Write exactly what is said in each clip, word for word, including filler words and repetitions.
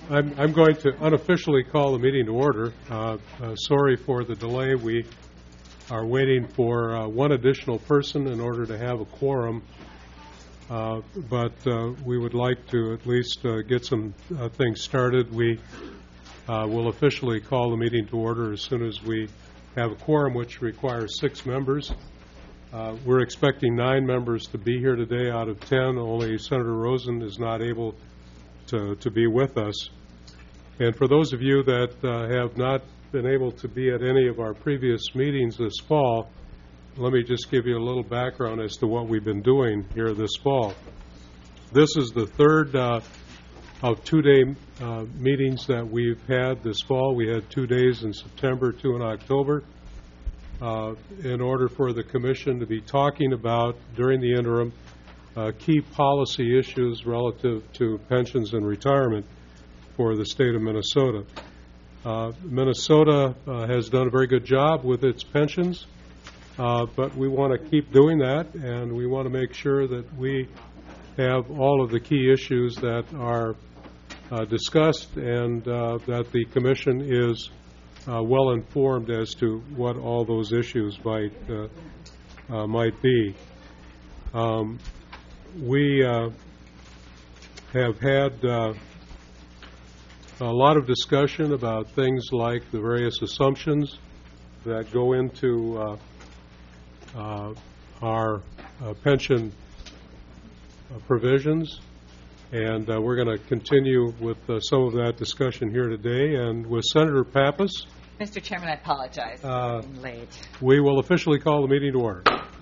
I'm, I'm going to unofficially call the meeting to order. Uh, uh, sorry for the delay. We are waiting for uh, one additional person in order to have a quorum, uh, but uh, we would like to at least uh, get some uh, things started. We uh, will officially call the meeting to order as soon as we have a quorum, which requires six members. Uh, we're expecting nine members to be here today out of ten. Only Senator Rosen is not able to, to be with us. And for those of you that uh, have not been able to be at any of our previous meetings this fall, let me just give you a little background as to what we've been doing here this fall. This is the third uh, of two-day uh, meetings that we've had this fall. We had two days in September, two in October, uh, in order for the Commission to be talking about, during the interim, uh, key policy issues relative to pensions and retirement for the state of Minnesota. Uh, Minnesota uh, has done a very good job with its pensions, uh, but we want to keep doing that, and we want to make sure that we have all of the key issues that are uh, discussed and uh, that the Commission is uh, well informed as to what all those issues might, uh, uh, might be. Um, we uh, have had uh, a lot of discussion about things like the various assumptions that go into uh, uh, our uh, pension uh, provisions, and uh, we're going to continue with uh, some of that discussion here today. And with Senator Pappas, Mister Chairman, I apologize for uh, being late. We will officially call the meeting to order.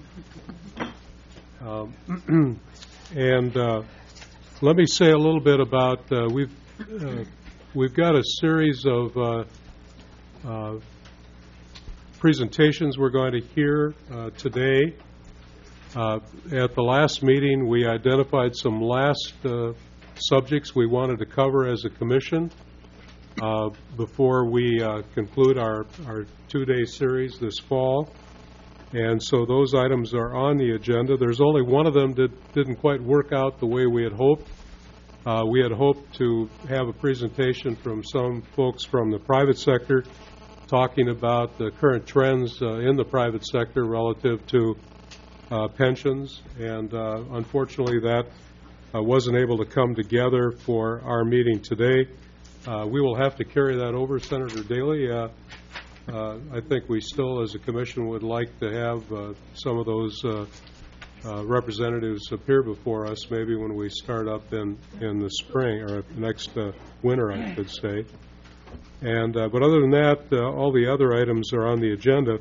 Um, and uh, let me say a little bit about uh, we've. Uh, We've got a series of uh, uh, presentations we're going to hear uh, today. Uh, at the last meeting, we identified some last uh, subjects we wanted to cover as a commission uh, before we uh, conclude our, our two-day series this fall. And so those items are on the agenda. There's only one of them that didn't quite work out the way we had hoped. Uh, we had hoped to have a presentation from some folks from the private sector talking about the current trends uh, in the private sector relative to uh, pensions, and uh, unfortunately that uh, wasn't able to come together for our meeting today. Uh, we will have to carry that over, Senator Daley. Uh, uh, I think we still, as a commission, would like to have uh, some of those uh, Uh, representatives appear before us maybe when we start up in, in the spring, or next uh, winter, I should say. And uh, but other than that, uh, all the other items are on the agenda.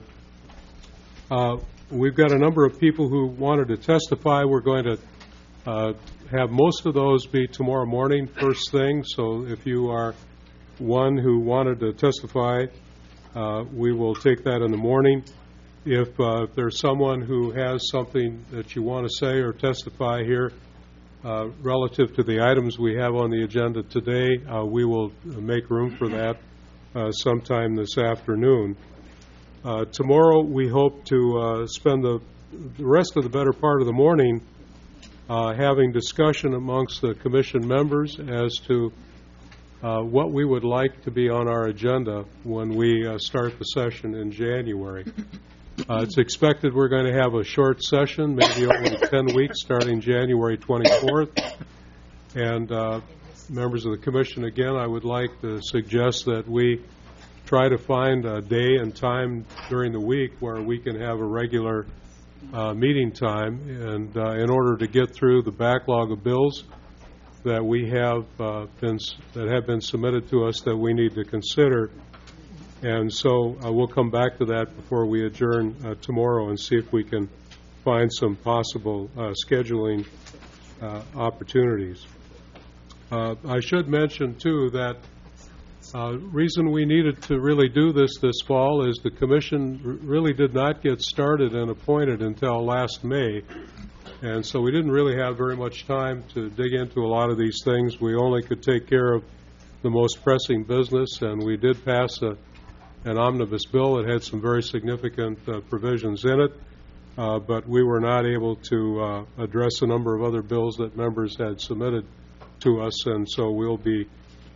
Uh, we've got a number of people who wanted to testify. We're going to uh, have most of those be tomorrow morning, first thing. So if you are one who wanted to testify, uh, we will take that in the morning. If uh, there's someone who has something that you want to say or testify here uh, relative to the items we have on the agenda today, uh, we will make room for that uh, sometime this afternoon. Uh, tomorrow we hope to uh, spend the, the rest of the better part of the morning uh, having discussion amongst the commission members as to uh, what we would like to be on our agenda when we uh, start the session in January. Uh, it's expected we're going to have a short session, maybe only ten weeks, starting January twenty-fourth. And uh, members of the Commission, again, I would like to suggest that we try to find a day and time during the week where we can have a regular uh, meeting time, and uh, in order to get through the backlog of bills that we have uh, been that have been submitted to us that we need to consider. And so uh, we'll come back to that before we adjourn uh, tomorrow and see if we can find some possible uh, scheduling uh, opportunities. Uh, I should mention, too, that uh, reason we needed to really do this this fall is the Commission r- really did not get started and appointed until last May. And so we didn't really have very much time to dig into a lot of these things. We only could take care of the most pressing business, and we did pass a an omnibus bill that had some very significant uh, provisions in it, uh, but we were not able to uh, address a number of other bills that members had submitted to us, and so we'll be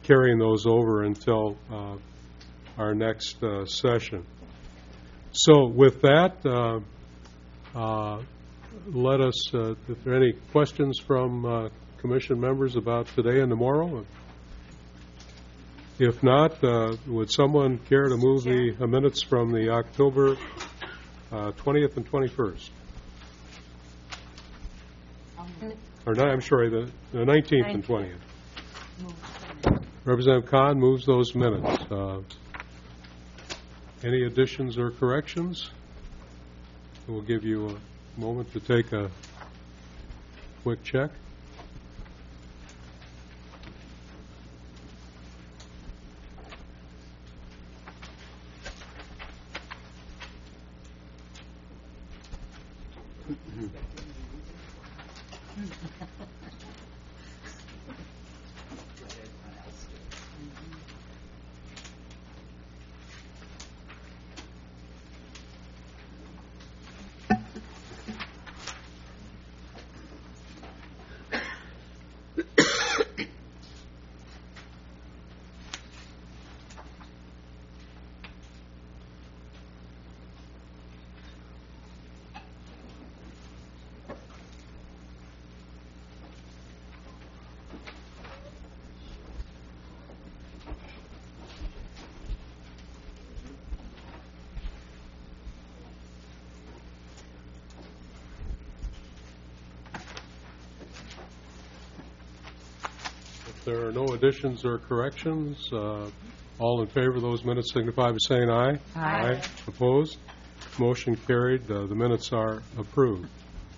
carrying those over until uh, our next uh, session. So with that, uh, uh, let us, uh, if there are any questions from uh, Commission members about today and tomorrow? If not, uh, would someone care to move Sure. the uh, minutes from the October uh, twentieth and twenty-first? Or no, I'm sorry, the, the nineteenth and twentieth. Representative Khan moves those minutes. Uh, any additions or corrections? We'll give you a moment to take a quick check. If there are no additions or corrections, uh, all in favor of those minutes signify by saying aye. Aye. Opposed? Motion carried. Uh, the minutes are approved.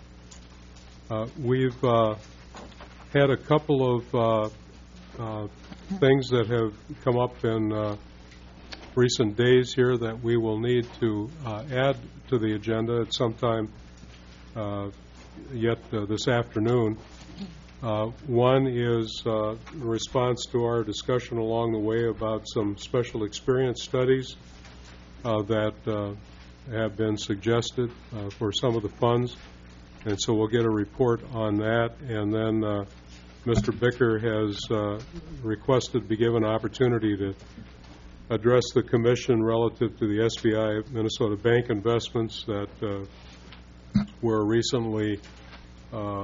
Uh, we've uh, had a couple of uh, uh, things that have come up in uh, recent days here that we will need to uh, add to the agenda at some time uh, yet uh, this afternoon. Uh, one is uh, in response to our discussion along the way about some special experience studies uh, that uh, have been suggested uh, for some of the funds. And so we'll get a report on that. And then uh, Mister Bicker has uh, requested to be given an opportunity to address the Commission relative to the S B I Minnesota Bank investments that uh, were recently uh,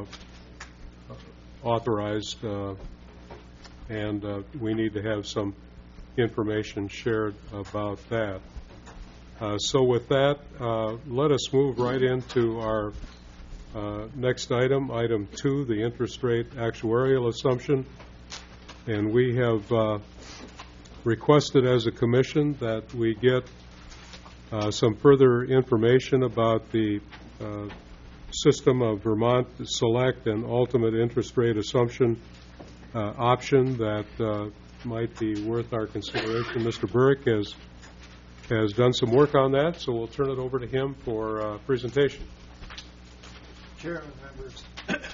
authorized, uh, and uh, we need to have some information shared about that. Uh, so with that, uh, let us move right into our uh, next item, item two, the interest rate actuarial assumption. And we have uh, requested as a commission that we get uh, some further information about the uh, system of Vermont Select and Ultimate Interest Rate Assumption uh, option that uh, might be worth our consideration. Mister Burek has has done some work on that, so we'll turn it over to him for uh, presentation. Chairman, members,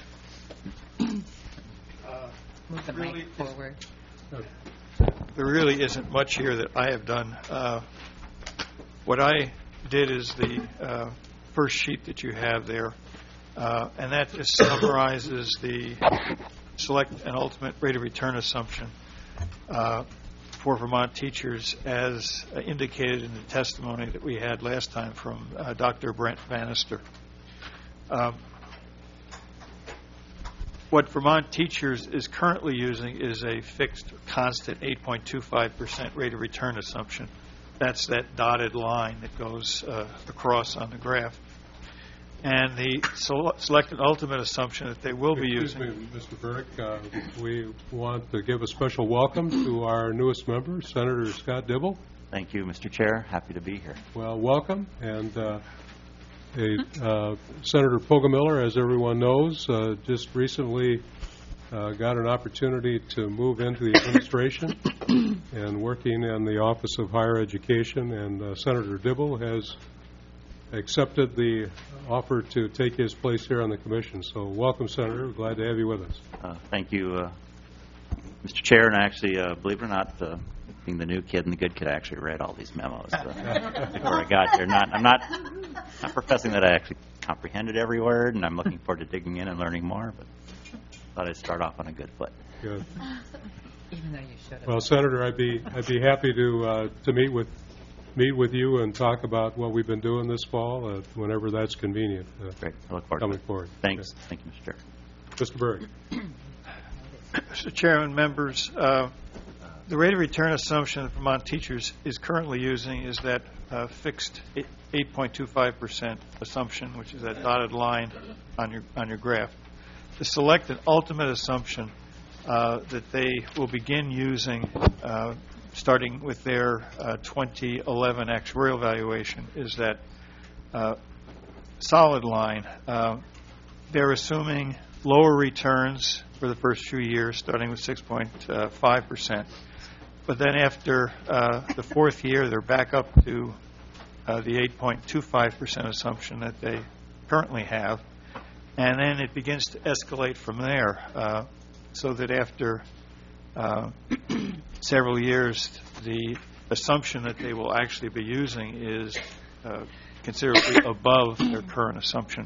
uh, Move the really mic forward. there really isn't much here that I have done. Uh, what I did is the uh, first sheet that you have there, uh, and that just summarizes the select and ultimate rate of return assumption uh, for Vermont teachers as uh, indicated in the testimony that we had last time from uh, Doctor Brent Bannister. Um, what Vermont teachers is currently using is a fixed, constant eight point two five percent rate of return assumption. That's that dotted line that goes uh, across on the graph. And the select and ultimate assumption that they will be Excuse using. me, Mister Burek, uh, we want to give a special welcome to our newest member, Senator Scott Dibble. Thank you, Mister Chair. Happy to be here. Well, welcome. And uh, a, uh, Senator Poggemiller, as everyone knows, uh, just recently uh, got an opportunity to move into the administration and working in the Office of Higher Education. And uh, Senator Dibble has accepted the offer to take his place here on the commission. So welcome, Senator. We're glad to have you with us. Uh, thank you, uh, Mister Chair. And actually, uh, believe it or not, uh, being the new kid and the good kid, I actually read all these memos uh, before I got here. Not, I'm not, not professing that I actually comprehended every word, and I'm looking forward to digging in and learning more, but thought I'd start off on a good foot. Good. Even though you should have. Well, Senator, I'd be, I'd be happy to, uh, to meet with, meet with you and talk about what we've been doing this fall, uh, whenever that's convenient, uh, Great. I look forward to coming it. forward. Thanks. Thank you, Mister Chair. Mister Berg. Mister Chairman, members, uh, the rate of return assumption that Vermont Teachers is currently using is that uh, fixed eight point two five percent assumption, which is that dotted line on your on your graph. The select and ultimate assumption uh, that they will begin using, uh, starting with their uh, twenty eleven actuarial valuation, is that uh, solid line. Uh, they're assuming lower returns for the first few years, starting with six point five percent. But then after uh, the fourth year, they're back up to uh, the eight point two five percent assumption that they currently have. And then it begins to escalate from there, uh, so that after uh, several years, the assumption that they will actually be using is uh, considerably above their current assumption.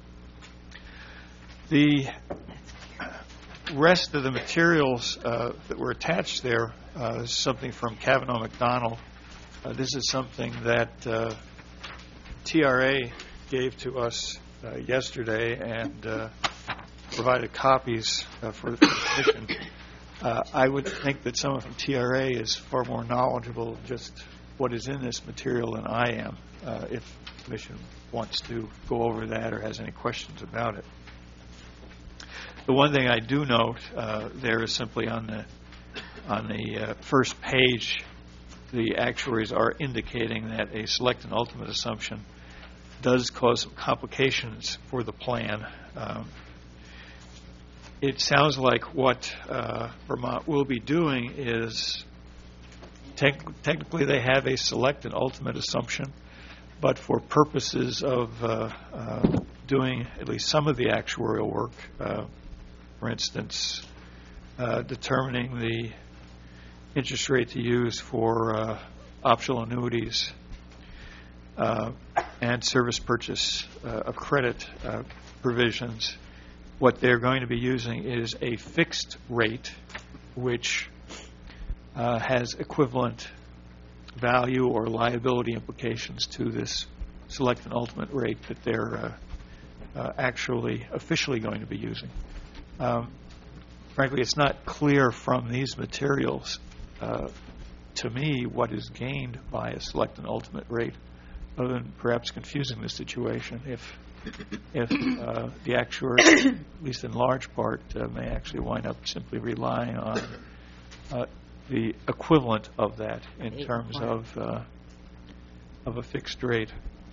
The rest of the materials uh, that were attached there uh, is something from Kavanaugh McDonald. Uh, this is something that uh, T R A gave to us uh, yesterday and uh, provided copies uh, for the Commission. Uh, I would think that someone from T R A is far more knowledgeable of just what is in this material than I am, uh, if the Commission wants to go over that or has any questions about it. The one thing I do note uh, there is simply on the on the uh, first page, the actuaries are indicating that a select and ultimate assumption does cause some complications for the plan. Um, it sounds like what uh, Vermont will be doing is tec- technically they have a select and ultimate assumption, but for purposes of uh, uh, doing at least some of the actuarial work, uh, for instance, uh, determining the interest rate to use for uh, optional annuities uh, and service purchase uh, of credit uh, provisions, what they're going to be using is a fixed rate which uh, has equivalent value or liability implications to this select and ultimate rate that they're uh, uh, actually officially going to be using. Um, frankly, it's not clear from these materials uh, to me what is gained by a select and ultimate rate, other than perhaps confusing the situation if if uh, the actuary, at least in large part, uh, may actually wind up simply relying on uh, the equivalent of that in terms of uh, of a fixed rate.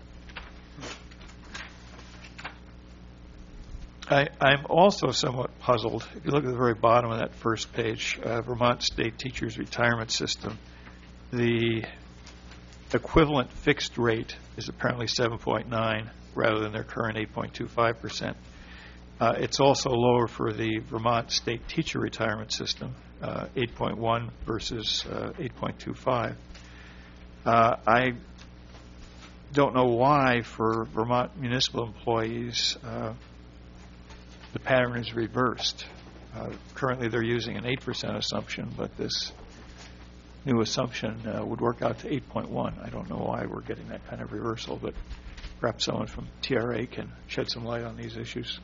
I, I'm also somewhat puzzled. If you look at the very bottom of that first page, uh, Vermont State Teachers Retirement System, the equivalent fixed rate is apparently seven point nine rather than their current eight point two five percent. Uh, it's also lower for the Vermont State Teacher Retirement System, uh, eight point one versus uh, eight point two five. Uh, I don't know why for Vermont municipal employees uh, the pattern is reversed. Uh, currently they're using an eight percent assumption, but this new assumption uh, would work out to eight point one. I don't know why we're getting that kind of reversal, but perhaps someone from T R A can shed some light on these issues.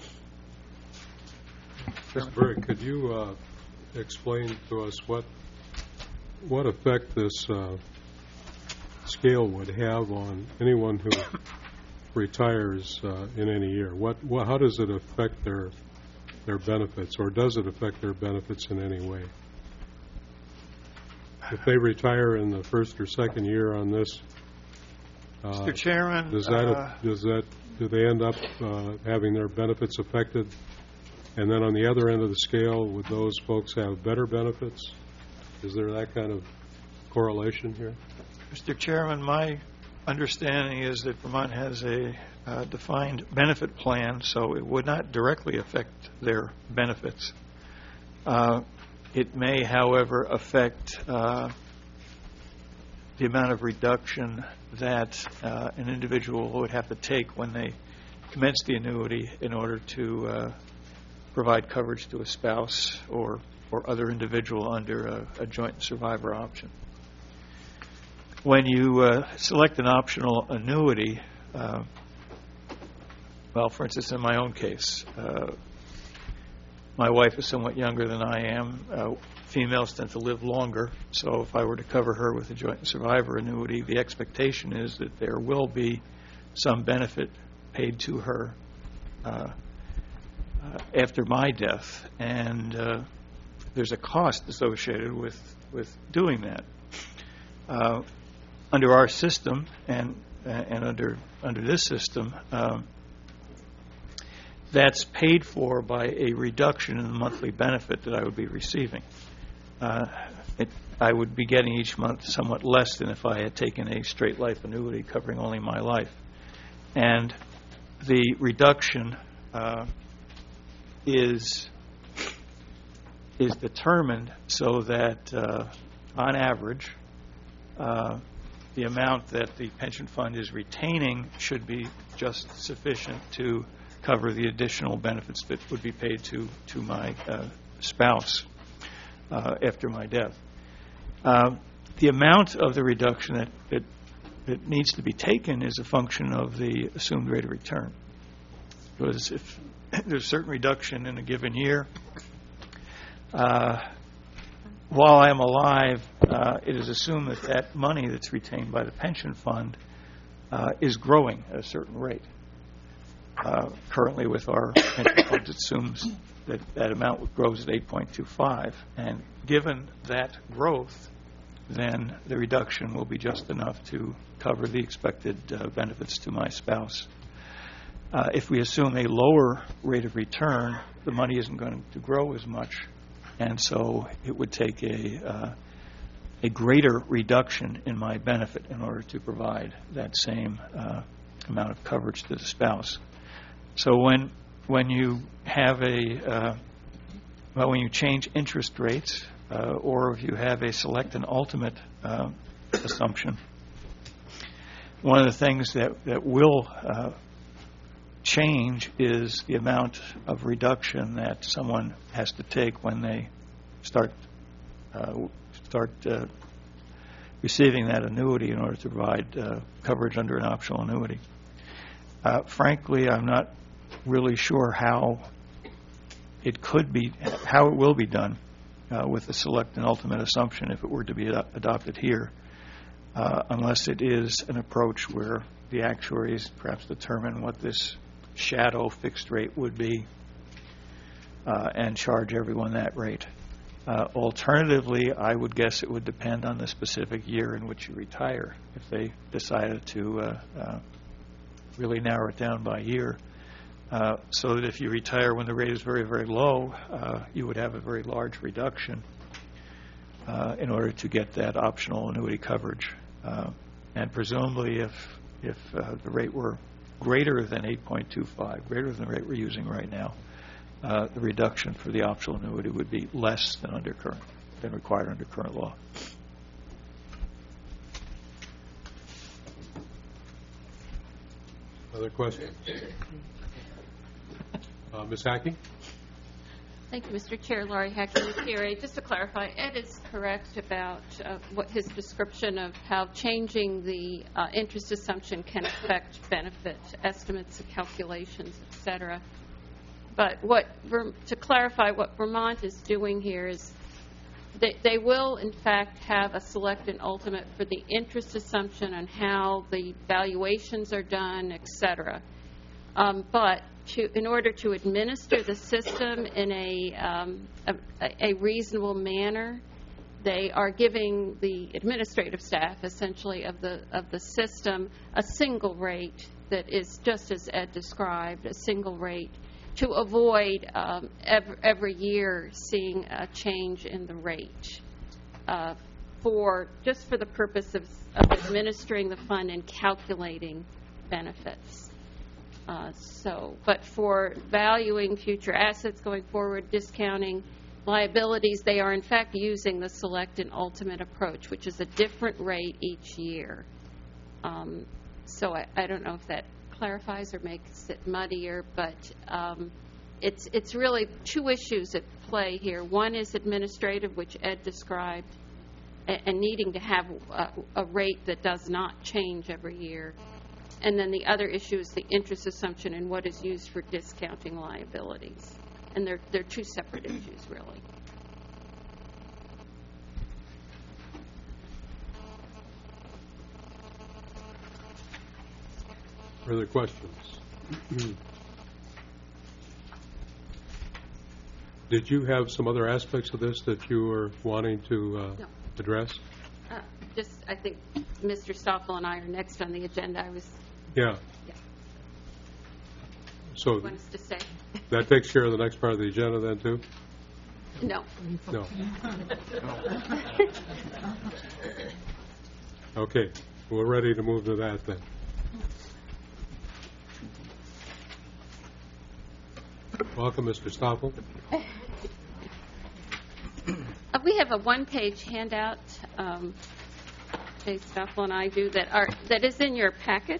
Mister Berg, could you uh, explain to us what what effect this uh, scale would have on anyone who retires uh, in any year? What, what, how does it affect their their benefits, or does it affect their benefits in any way? If they retire in the first or second year on this, uh, Mister Chairman, does that uh, does that do they end up uh, having their benefits affected? And then on the other end of the scale, would those folks have better benefits? Is there that kind of correlation here? Mister Chairman, my understanding is that Vermont has a uh, defined benefit plan, so it would not directly affect their benefits. Uh, it may, however, affect uh, the amount of reduction that uh, an individual would have to take when they commence the annuity in order to uh, provide coverage to a spouse or or other individual under a, a joint survivor option. When you uh, select an optional annuity, uh, well, for instance, in my own case, uh, my wife is somewhat younger than I am. Uh, females tend to live longer, so if I were to cover her with a joint survivor annuity, the expectation is that there will be some benefit paid to her uh, uh, after my death, and uh, there's a cost associated with, with doing that. Uh, under our system and and under under this system, um, that's paid for by a reduction in the monthly benefit that I would be receiving. Uh, it, I would be getting each month somewhat less than if I had taken a straight life annuity covering only my life. And the reduction uh, is is determined so that, uh, on average, uh, the amount that the pension fund is retaining should be just sufficient to cover the additional benefits that would be paid to, to my uh, spouse uh, after my death. Uh, the amount of the reduction that, that, that needs to be taken is a function of the assumed rate of return. Because if there's a certain reduction in a given year, uh, while I am alive, uh, it is assumed that that money that's retained by the pension fund uh, is growing at a certain rate. Uh, currently, with our pension fund, it assumes that that amount grows at eight point two five. And given that growth, then the reduction will be just enough to cover the expected uh, benefits to my spouse. Uh, if we assume a lower rate of return, the money isn't going to grow as much, and so it would take a uh, a greater reduction in my benefit in order to provide that same uh, amount of coverage to the spouse. So when when you have a uh, well, when you change interest rates, uh, or if you have a select and ultimate uh, assumption, one of the things that that will uh, change is the amount of reduction that someone has to take when they start uh, start uh, receiving that annuity in order to provide uh, coverage under an optional annuity. Uh, frankly, I'm not really sure how it could be, how it will be done uh, with the select and ultimate assumption if it were to be ad- adopted here, uh, unless it is an approach where the actuaries perhaps determine what this shadow fixed rate would be uh, and charge everyone that rate. Uh, alternatively, I would guess it would depend on the specific year in which you retire. If they decided to uh, uh, really narrow it down by year, uh, so that if you retire when the rate is very, very low, uh, you would have a very large reduction uh, in order to get that optional annuity coverage. Uh, and presumably, if if uh, the rate were greater than eight point two five, greater than the rate we're using right now, uh, the reduction for the optional annuity would be less than under current, than required under current law. Other questions? Uh, Miz Hackey? Thank you, Mister Chair. Laurie Hackey with T R A. Just to clarify, Ed is correct about uh, what his description of how changing the uh, interest assumption can affect benefit estimates and calculations, et cetera. But what, to clarify, what Vermont is doing here is they, they will, in fact, have a select and ultimate for the interest assumption on how the valuations are done, et cetera. Um, but to, in order to administer the system in a, um, a, a reasonable manner, they are giving the administrative staff, essentially, of the of the system a single rate that is just as Ed described, a single rate, to avoid um, every, every year seeing a change in the rate uh, for just for the purpose of, of administering the fund and calculating benefits. Uh, so, but for valuing future assets going forward, discounting liabilities, they are in fact using the select and ultimate approach, which is a different rate each year. Um, so I, I don't know if that clarifies or makes it muddier, but um, it's, it's really two issues at play here. One is administrative, which Ed described, and, and needing to have a, a rate that does not change every year. And then the other issue is the interest assumption and what is used for discounting liabilities. And they're, they're two separate issues, really. Further questions? Did you have some other aspects of this that you were wanting to uh, No. address? Uh, just, I think Mister Stoffel and I are next on the agenda. I was, Yeah. Yeah. So want us to say? that takes care of the next part of the agenda then, too? No. No. Okay. We're ready to move to that then. Welcome, Mister Stoffel. Uh, we have a one-page handout, um, Jay Stoffel and I do, that are that is in your packet.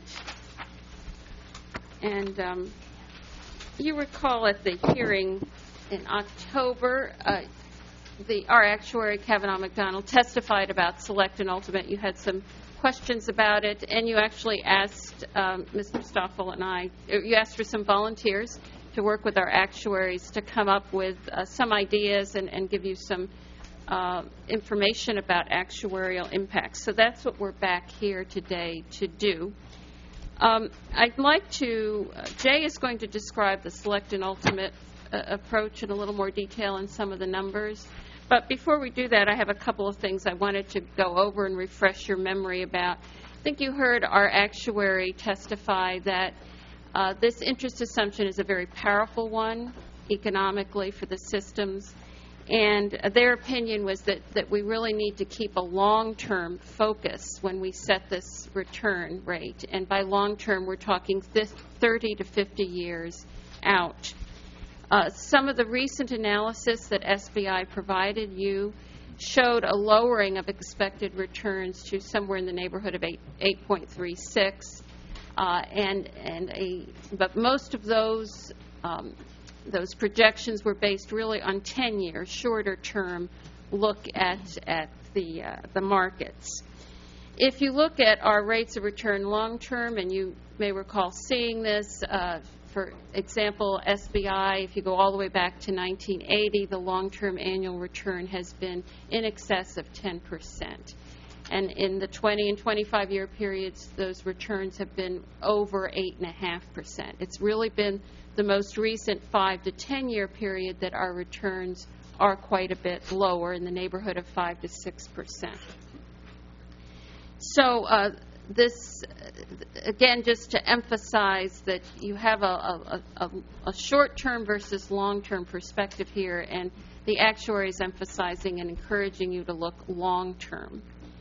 And um, you recall at the hearing in October, uh, the our actuary, Kavanaugh McDonald, testified about Select and Ultimate. You had some questions about it, and you actually asked um, Mister Stoffel and I, you asked for some volunteers to work with our actuaries to come up with uh, some ideas and, and give you some uh, information about actuarial impacts. So that's what we're back here today to do. Um, I'd like to, uh, Jay is going to describe the Select and Ultimate uh, approach in a little more detail and some of the numbers. But before we do that, I have a couple of things I wanted to go over and refresh your memory about. I think you heard our actuary testify that Uh, this interest assumption is a very powerful one economically for the systems, and uh, their opinion was that, that we really need to keep a long-term focus when we set this return rate. And by long-term, we're talking thirty to fifty years out. Uh, some of the recent analysis that S B I provided you showed a lowering of expected returns to somewhere in the neighborhood of eight point three six. Uh, and and a but most of those um, those projections were based really on ten year shorter term look at at the uh, the markets. If you look at our rates of return long term, and you may recall seeing this, uh, for example, S B I, if you go all the way back to nineteen eighty, the long term annual return has been in excess of ten percent. And in the twenty and twenty-five year periods, those returns have been over eight point five percent. It's really been the most recent five to ten year period that our returns are quite a bit lower, in the neighborhood of five to six percent. So uh, this, again, just to emphasize that you have a, a, a, a short-term versus long-term perspective here, and the actuary is emphasizing and encouraging you to look long-term.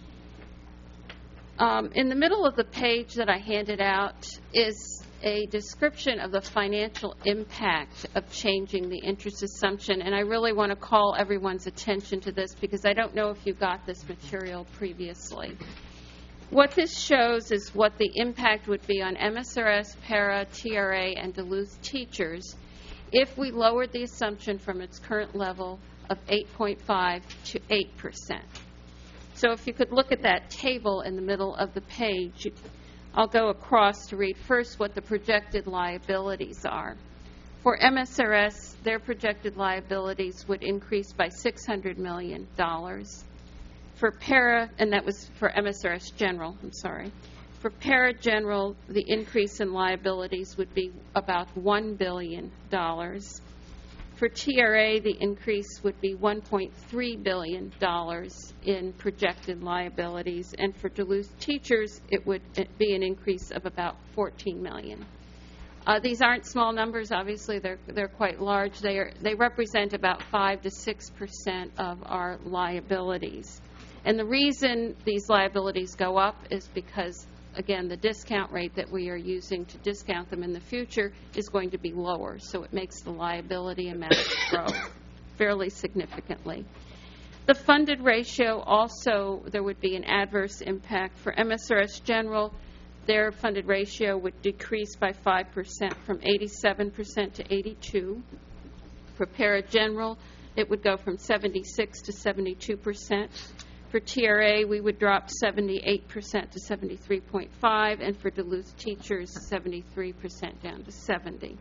Um, in the middle of the page that I handed out is a description of the financial impact of changing the interest assumption, and I really want to call everyone's attention to this because I don't know if you got this material previously. What this shows is what the impact would be on M S R S, Para, T R A, and Duluth teachers if we lowered the assumption from its current level of eight point five to eight percent. So if you could look at that table in the middle of the page, I'll go across to read first what the projected liabilities are. For M S R S, their projected liabilities would increase by six hundred million dollars. For Para, and that was for M S R S General, I'm sorry. For Para General, the increase in liabilities would be about one billion dollars. For T R A, the increase would be one point three billion dollars in projected liabilities, and for Duluth teachers, it would be an increase of about fourteen million dollars. Uh, these aren't small numbers. Obviously, they're they're quite large. They are they represent about five to six percent of our liabilities, and the reason these liabilities go up is because, again, the discount rate that we are using to discount them in the future is going to be lower, so it makes the liability amount grow fairly significantly. The funded ratio also, there would be an adverse impact for M S R S General. their funded ratio would decrease by five percent from eighty-seven percent to eighty-two. For Parageneral, it would go from seventy-six to seventy-two percent. For T R A, we would drop seventy-eight percent to seventy-three point five, and for Duluth Teachers, seventy-three percent down to seventy.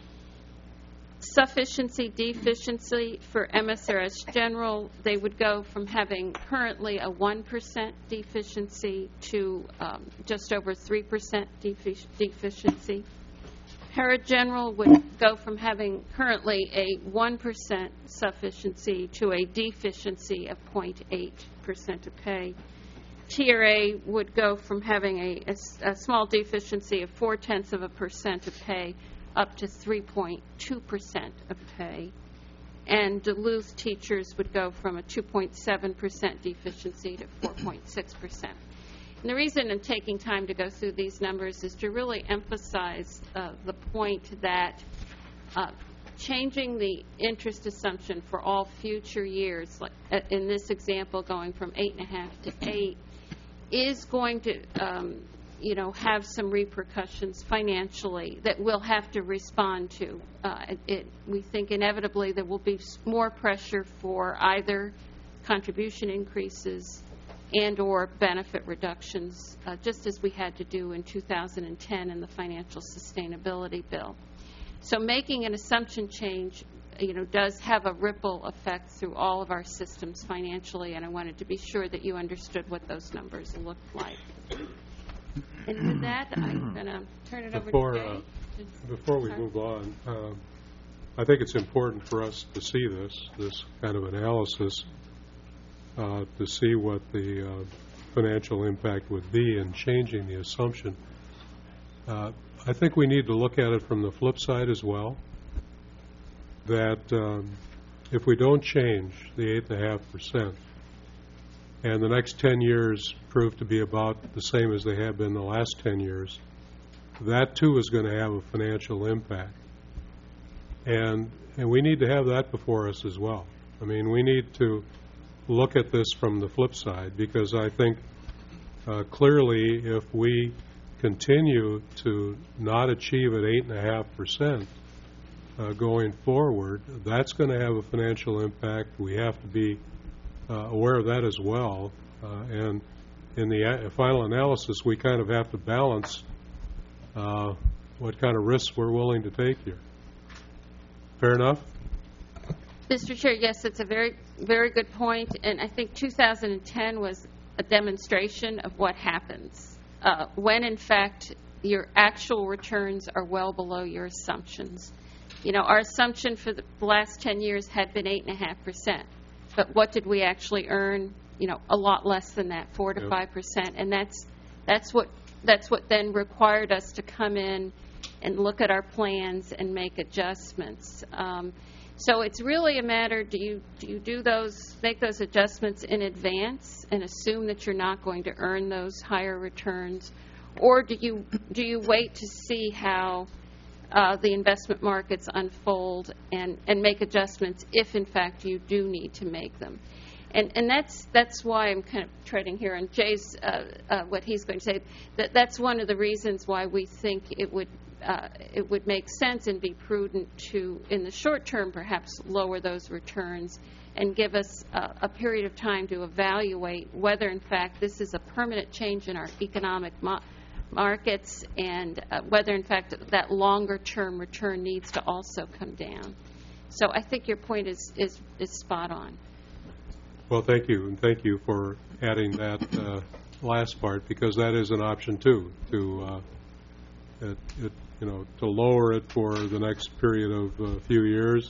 Sufficiency, deficiency for M S R S General, they would go from having currently a one percent deficiency to um, just over three percent defic- deficiency. Parageneral would go from having currently a one percent sufficiency to a deficiency of zero point eight percent of pay. T R A would go from having a, a, a small deficiency of four-tenths of a percent of pay up to three point two percent of pay. And Duluth Teachers would go from a two point seven percent deficiency to four point six percent. And the reason I'm taking time to go through these numbers is to really emphasize uh, the point that uh, changing the interest assumption for all future years, like uh, in this example going from eight and a half to eight, is going to um, you know, have some repercussions financially that we'll have to respond to. Uh, it, we think inevitably there will be more pressure for either contribution increases and or benefit reductions, uh, just as we had to do in two thousand ten in the Financial Sustainability Bill. So making an assumption change, you know, does have a ripple effect through all of our systems financially, and I wanted to be sure that you understood what those numbers look like. And with that, I'm going to turn it Before, over to uh, Jay. Before we Sorry. move on, um, I think it's important for us to see this, this kind of analysis, uh, to see what the uh, financial impact would be in changing the assumption. Uh, I think we need to look at it from the flip side as well, that um, if we don't change the eight point five percent, and the next ten years prove to be about the same as they have been the last ten years, that too is going to have a financial impact. And and we need to have that before us as well. I mean, we need to look at this from the flip side, because I think uh, clearly if we continue to not achieve at eight point five percent uh, going forward, that's going to have a financial impact. We have to be Uh, aware of that as well, uh, and in the a- final analysis, we kind of have to balance uh, what kind of risks we're willing to take here. Fair enough? Mister Chair, yes, it's a very, very good point, and I think two thousand ten was a demonstration of what happens uh, when, in fact, your actual returns are well below your assumptions. You know, our assumption for the last ten years had been eight point five percent. But what did we actually earn? You know, a lot less than that, four to five percent, and that's that's what that's what then required us to come in and look at our plans and make adjustments. Um, so it's really a matter: do you do you do those make those adjustments in advance and assume that you're not going to earn those higher returns, or do you do you wait to see how Uh, the investment markets unfold and, and make adjustments if, in fact, you do need to make them. And and that's that's why I'm kind of treading here on Jay's, uh, uh, what he's going to say. That That's one of the reasons why we think it would uh, it would make sense and be prudent to, in the short term, perhaps lower those returns and give us uh, a period of time to evaluate whether, in fact, this is a permanent change in our economic model markets, and uh, whether, in fact, that longer-term return needs to also come down. So I think your point is, is, is spot on. Well, thank you, and thank you for adding that uh, last part, because that is an option too, to uh, it, it, you know, to lower it for the next period of a few years,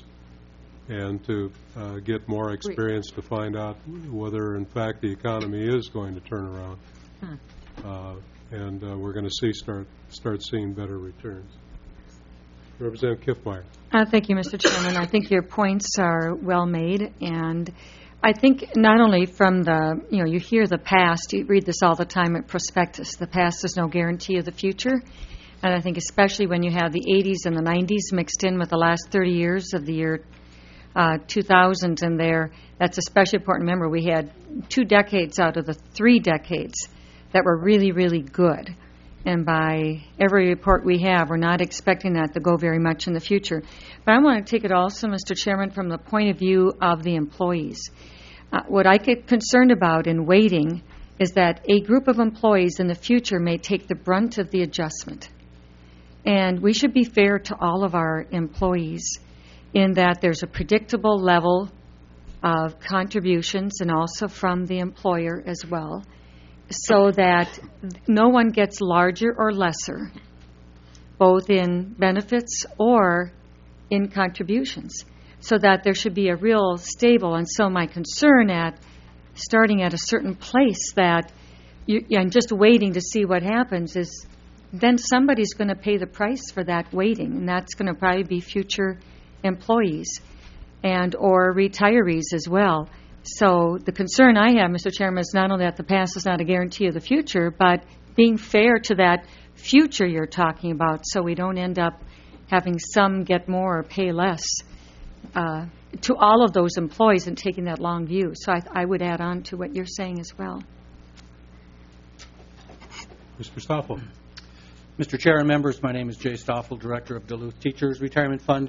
and to uh, get more experience to find out whether, in fact, the economy is going to turn around. Hmm. Uh, and uh, we're going to see start start seeing better returns. Representative Kiffmeyer. Uh, thank you, Mister Chairman. I think your points are well made, and I think not only from the, you know, you hear the past, you read this all the time at prospectus, the past is no guarantee of the future, and I think especially when you have the eighties and the nineties mixed in with the last thirty years of the year uh, two thousand in there, that's especially important. Remember, we had two decades out of the three decades that were really, really good. and by every report we have, we're not expecting that to go very much in the future. But I want to take it also, Mister Chairman, from the point of view of the employees. Uh, what I get concerned about in waiting is that a group of employees in the future may take the brunt of the adjustment. And we should be fair to all of our employees in that there's a predictable level of contributions and also from the employer as well, so that no one gets larger or lesser, both in benefits or in contributions, so that there should be a real stable. And so my concern at starting at a certain place that you, and just waiting to see what happens is then somebody's going to pay the price for that waiting, and that's going to probably be future employees and or retirees as well. So the concern I have, Mister Chairman, is not only that the past is not a guarantee of the future, but being fair to that future you're talking about, so we don't end up having some get more or pay less uh, to all of those employees and taking that long view. So I, I would add on to what you're saying as well. Mister Stoffel. Mister Chair and members, my name is Jay Stoffel, Director of Duluth Teachers Retirement Fund.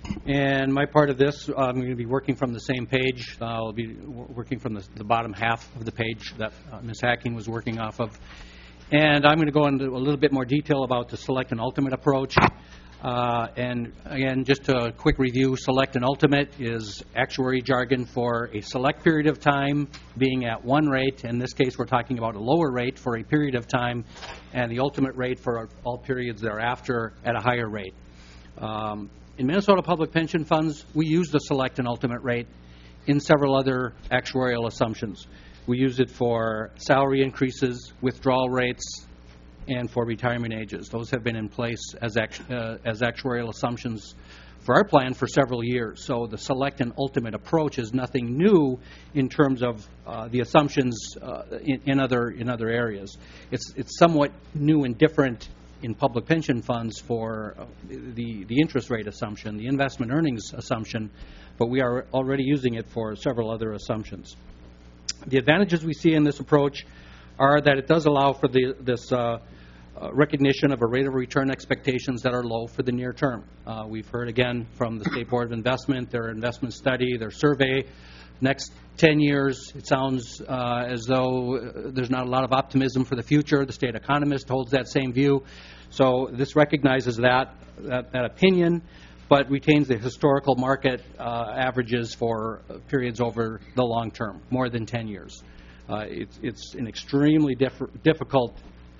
And my part of this, uh, I'm going to be working from the same page. Uh, I'll be w- working from the, the bottom half of the page that uh, Miz Hacking was working off of. And I'm going to go into a little bit more detail about the select and ultimate approach. Uh, and again, just a quick review, select and ultimate is actuary jargon for a select period of time being at one rate. In this case, we're talking about a lower rate for a period of time, and the ultimate rate for all periods thereafter at a higher rate. Um, in Minnesota Public Pension Funds, we use the select and ultimate rate in several other actuarial assumptions. We use it for salary increases, withdrawal rates, and for retirement ages. Those have been in place as act, uh, as actuarial assumptions for our plan for several years. So the select and ultimate approach is nothing new in terms of uh, the assumptions uh, in, in other in other areas. It's it's somewhat new and different in public pension funds for uh, the the interest rate assumption, the investment earnings assumption, but we are already using it for several other assumptions. The advantages we see in this approach are that it does allow for the, this uh, uh, recognition of a rate of return expectations that are low for the near term. Uh, we've heard again from the State Board of Investment, their investment study, their survey. Next ten years, it sounds uh, as though uh, there's not a lot of optimism for the future. The state economist holds that same view. So this recognizes that, that, that opinion, but retains the historical market uh, averages for periods over the long term, more than ten years. Uh, it's, it's an extremely diff- difficult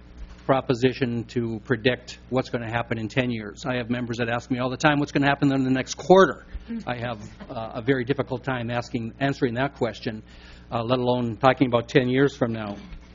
proposition to predict what's going to happen in ten years. I have members that ask me all the time, what's going to happen in the next quarter? I have uh, a very difficult time asking, answering that question, uh, let alone talking about ten years from now.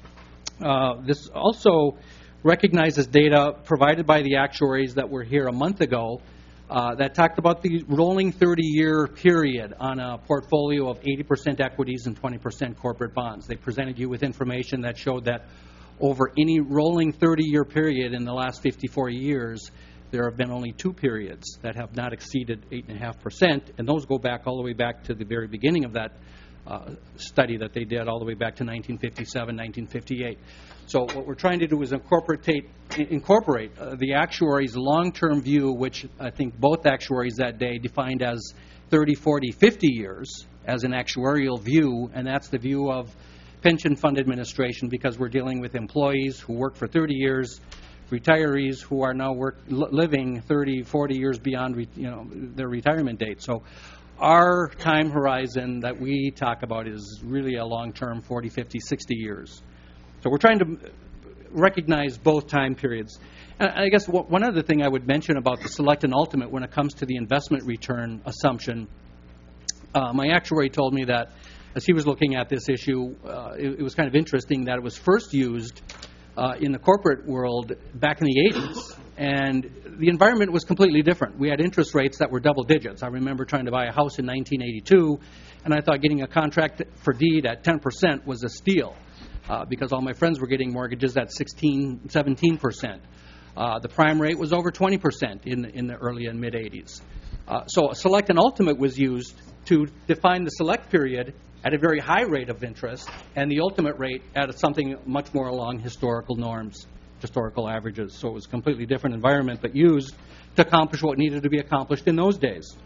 Uh, this also recognizes data provided by the actuaries that were here a month ago Uh, that talked about the rolling thirty-year period on a portfolio of eighty percent equities and twenty percent corporate bonds. They presented you with information that showed that over any rolling thirty-year period in the last fifty-four years, there have been only two periods that have not exceeded eight point five percent, and those go back all the way back to the very beginning of that uh, study that they did, all the way back to nineteen fifty-seven, nineteen fifty-eight. So what we're trying to do is incorporate incorporate uh, the actuaries' long-term view, which I think both actuaries that day defined as thirty, forty, fifty years as an actuarial view, and that's the view of pension fund administration, because we're dealing with employees who work for thirty years, retirees who are now work, living thirty, forty years beyond re, you know, their retirement date. So our time horizon that we talk about is really a long-term forty, fifty, sixty years. So we're trying to recognize both time periods. And I guess one other thing I would mention about the select and ultimate when it comes to the investment return assumption, uh, my actuary told me that as he was looking at this issue, uh, it, it was kind of interesting that it was first used uh, in the corporate world back in the eighties, and the environment was completely different. We had interest rates that were double digits. I remember trying to buy a house in nineteen eighty-two, and I thought getting a contract for deed at ten percent was a steal. Uh, because all my friends were getting mortgages at sixteen, seventeen percent. Uh, the prime rate was over twenty percent in, in the early and mid-eighties. Uh, so a select and ultimate was used to define the select period at a very high rate of interest and the ultimate rate at something much more along historical norms historical averages. So it was a completely different environment, but used to accomplish what needed to be accomplished in those days.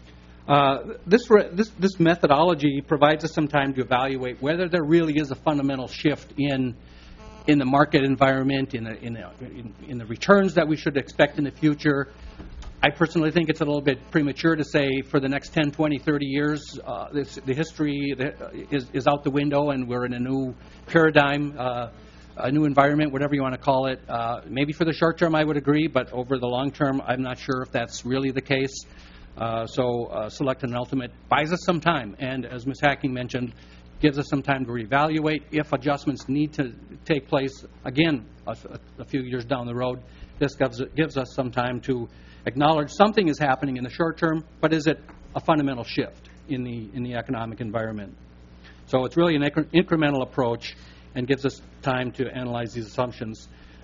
Uh, this, re- this, this methodology provides us some time to evaluate whether there really is a fundamental shift in in the market environment, in the, in, the, in, in the returns that we should expect in the future. I personally think it's a little bit premature to say for the next ten, twenty, thirty years, uh, this, the history is, is out the window and we're in a new paradigm, uh, a new environment, whatever you want to call it. Uh, maybe for the short term I would agree, but over the long term I'm not sure if that's really the case. Uh, so uh, Select and Ultimate buys us some time, and as Miz Hacking mentioned, gives us some time to reevaluate if adjustments need to take place, again, a, a few years down the road. This gives, gives us some time to acknowledge something is happening in the short term, but is it a fundamental shift in the, in the economic environment? So it's really an incre- incremental approach and gives us time to analyze these assumptions.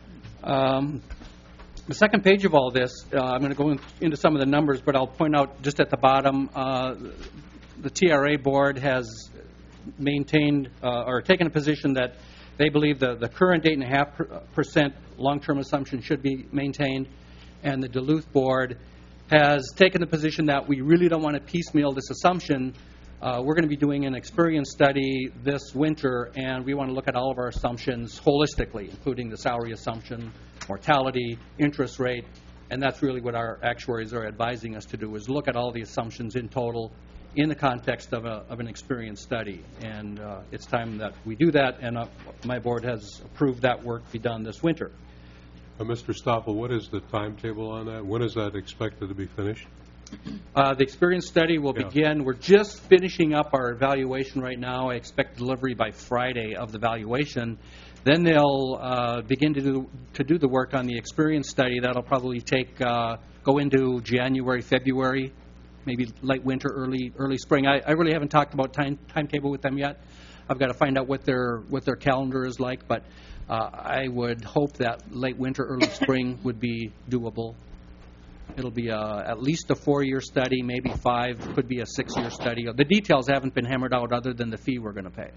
Um, the second page of all this, uh, I'm going to go in, into some of the numbers, but I'll point out just at the bottom, uh, the T R A board has maintained uh, or taken a position that they believe the, the current eight point five percent long-term assumption should be maintained, and the Duluth board has taken the position that we really don't want to piecemeal this assumption. Uh, we're going to be doing an experience study this winter, and we want to look at all of our assumptions holistically, including the salary assumption, mortality, interest rate, and that's really what our actuaries are advising us to do, is look at all the assumptions in total in the context of, a, of an experience study. And uh, it's time that we do that, and uh, my board has approved that work be done this winter. Uh, Mister Stoffel, what is the timetable on that? When is that expected to be finished? Uh, the experience study will Yeah. begin. We're just finishing up our evaluation right now. I expect delivery by Friday of the evaluation. Then they'll uh, begin to do, to do the work on the experience study. That'll probably take, uh, go into January, February, maybe late winter, early early spring. I, I really haven't talked about time timetable with them yet. I've got to find out what their what their calendar is like, but uh, I would hope that late winter, early spring would be doable. It'll be a, at least a four-year study, maybe five, could be a six-year study. The details haven't been hammered out other than the fee we're going to pay.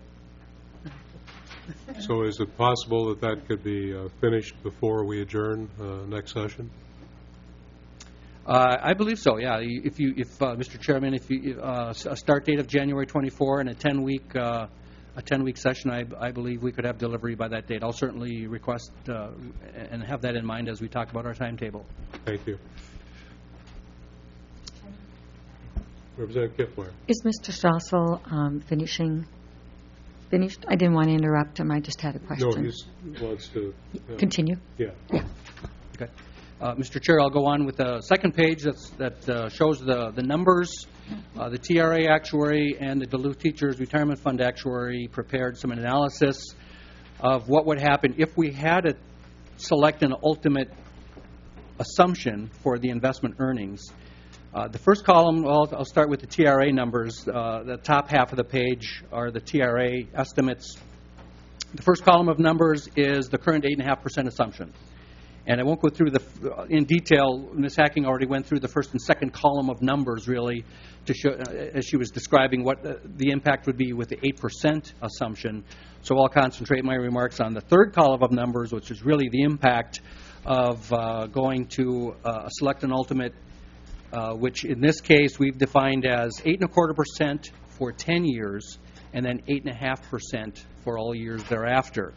So is it possible that that could be uh, finished before we adjourn uh, next session? Uh, I believe so. Yeah. If you, if uh, Mister Chairman, if you uh, a start date of January twenty-fourth and a ten-week uh, a ten-week session, I, I believe we could have delivery by that date. I'll certainly request uh, and have that in mind as we talk about our timetable. Thank you. Representative Kiffler. Is Mister Stossel um, finishing, finished? I didn't want to interrupt him. I just had a question. No, he wants to. Uh, Continue. Yeah. Okay. Uh, Mister Chair, I'll go on with the second page that's, that uh, shows the, the numbers. Uh, the T R A actuary and the Duluth Teachers Retirement Fund actuary prepared some analysis of what would happen if we had to select an ultimate assumption for the investment earnings. Uh, the first column, well, I'll start with the T R A numbers. Uh, the top half of the page are the T R A estimates. The first column of numbers is the current eight point five percent assumption. And I won't go through the in detail. Miz Hacking already went through the first and second column of numbers, really, to show, uh, as she was describing what uh, the impact would be with the eight percent assumption. So I'll concentrate my remarks on the third column of numbers, which is really the impact of uh, going to uh, a select and ultimate, uh, which in this case we've defined as eight and a quarter percent for ten years, and then eight and a half percent for all years thereafter.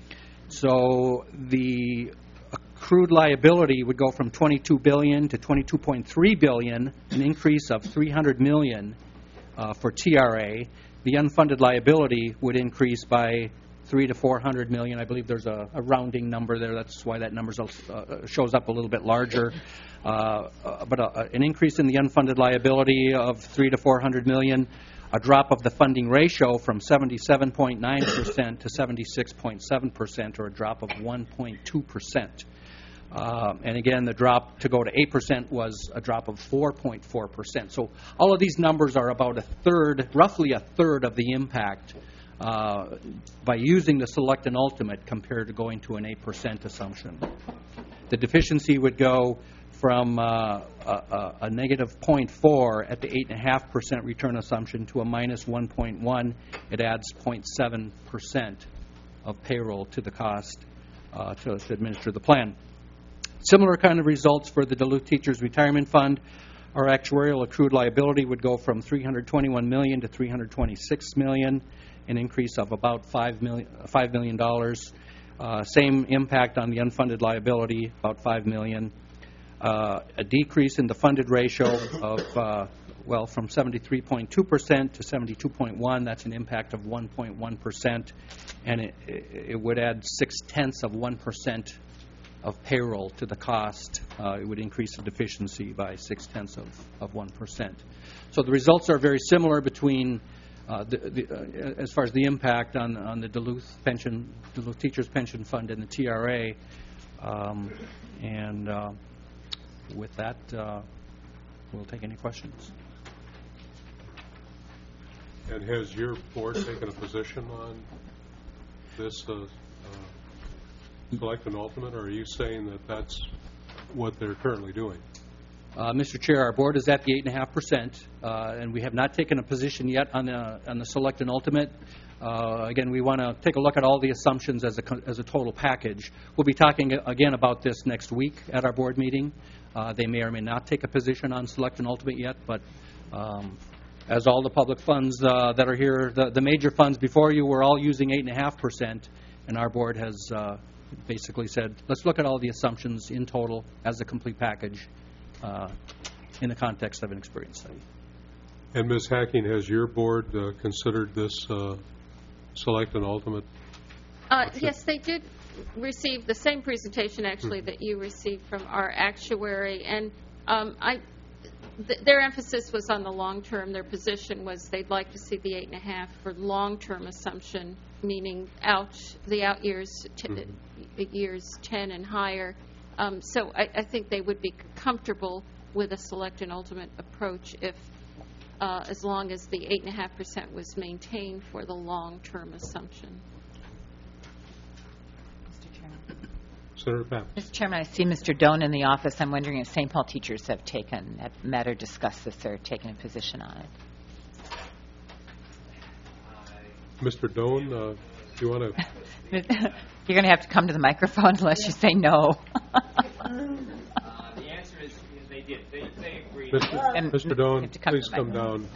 So the accrued liability would go from twenty-two billion dollars to twenty-two point three billion dollars, an increase of three hundred million dollars uh, for T R A. The unfunded liability would increase by three to four hundred million dollars. I believe there's a, a rounding number there. That's why that number uh, shows up a little bit larger. Uh, uh, but uh, an increase in the unfunded liability of three to four hundred million dollars. A drop of the funding ratio from seventy-seven point nine percent to seventy-six point seven percent, or a drop of one point two percent. Uh, and again, the drop to go to eight percent was a drop of four point four percent. So all of these numbers are about a third, roughly a third of the impact uh, by using the select and ultimate compared to going to an eight percent assumption. The deficiency would go from uh, a, a negative zero point four at the eight point five percent return assumption to a minus one point one. It adds zero point seven percent of payroll to the cost uh, to to administer the plan. Similar kind of results for the Duluth Teachers Retirement Fund. Our actuarial accrued liability would go from three hundred twenty-one million dollars to three hundred twenty-six million dollars, an increase of about five million dollars. five million dollars. Uh, same impact on the unfunded liability, about five million dollars. Uh, a decrease in the funded ratio of, uh, well, from seventy-three point two percent to seventy-two point one. That's an impact of one point one percent, and it, it would add six-tenths of one percent of payroll to the cost. Uh, it would increase the deficiency by six-tenths of, of one percent. So the results are very similar between, uh, the, the, uh, as far as the impact on, on the Duluth pension, Duluth Teachers Pension Fund and the T R A. Um, and uh, with that, uh, we'll take any questions. And has your board taken a position on this uh, uh, select and ultimate, or are you saying that that's what they're currently doing? Uh, Mister Chair, our board is at the eight point five percent, uh, and we have not taken a position yet on the, on the select and ultimate. Uh, again, we want to take a look at all the assumptions as a, as a total package. We'll be talking again about this next week at our board meeting. Uh, they may or may not take a position on select and ultimate yet, but um, as all the public funds uh, that are here, the, the major funds before you were all using eight point five percent, and our board has uh, basically said, let's look at all the assumptions in total as a complete package uh, in the context of an experience study. And Miz Hacking, has your board uh, considered this uh, select and ultimate? Uh, yes, they did receive the same presentation, actually, that you received from our actuary. And um, I, th their emphasis was on the long term. Their position was they'd like to see the eight and a half for long-term assumption, meaning out the out years, t mm-hmm. years ten and higher. Um, so I, I think they would be comfortable with a select and ultimate approach if, uh, as long as the eight and a half percent was maintained for the long-term assumption. Senator Pappas. Mister Chairman, I see Mister Doan in the office. I'm wondering if Saint Paul teachers have taken, have met or discussed this or taken a position on it. Mister Doan, uh, do you want to? You're going to have to come to the microphone unless you say no. Uh, the answer is they did. They, they agreed. Mister And Mister you Doan, have to come please to the come microphone. down.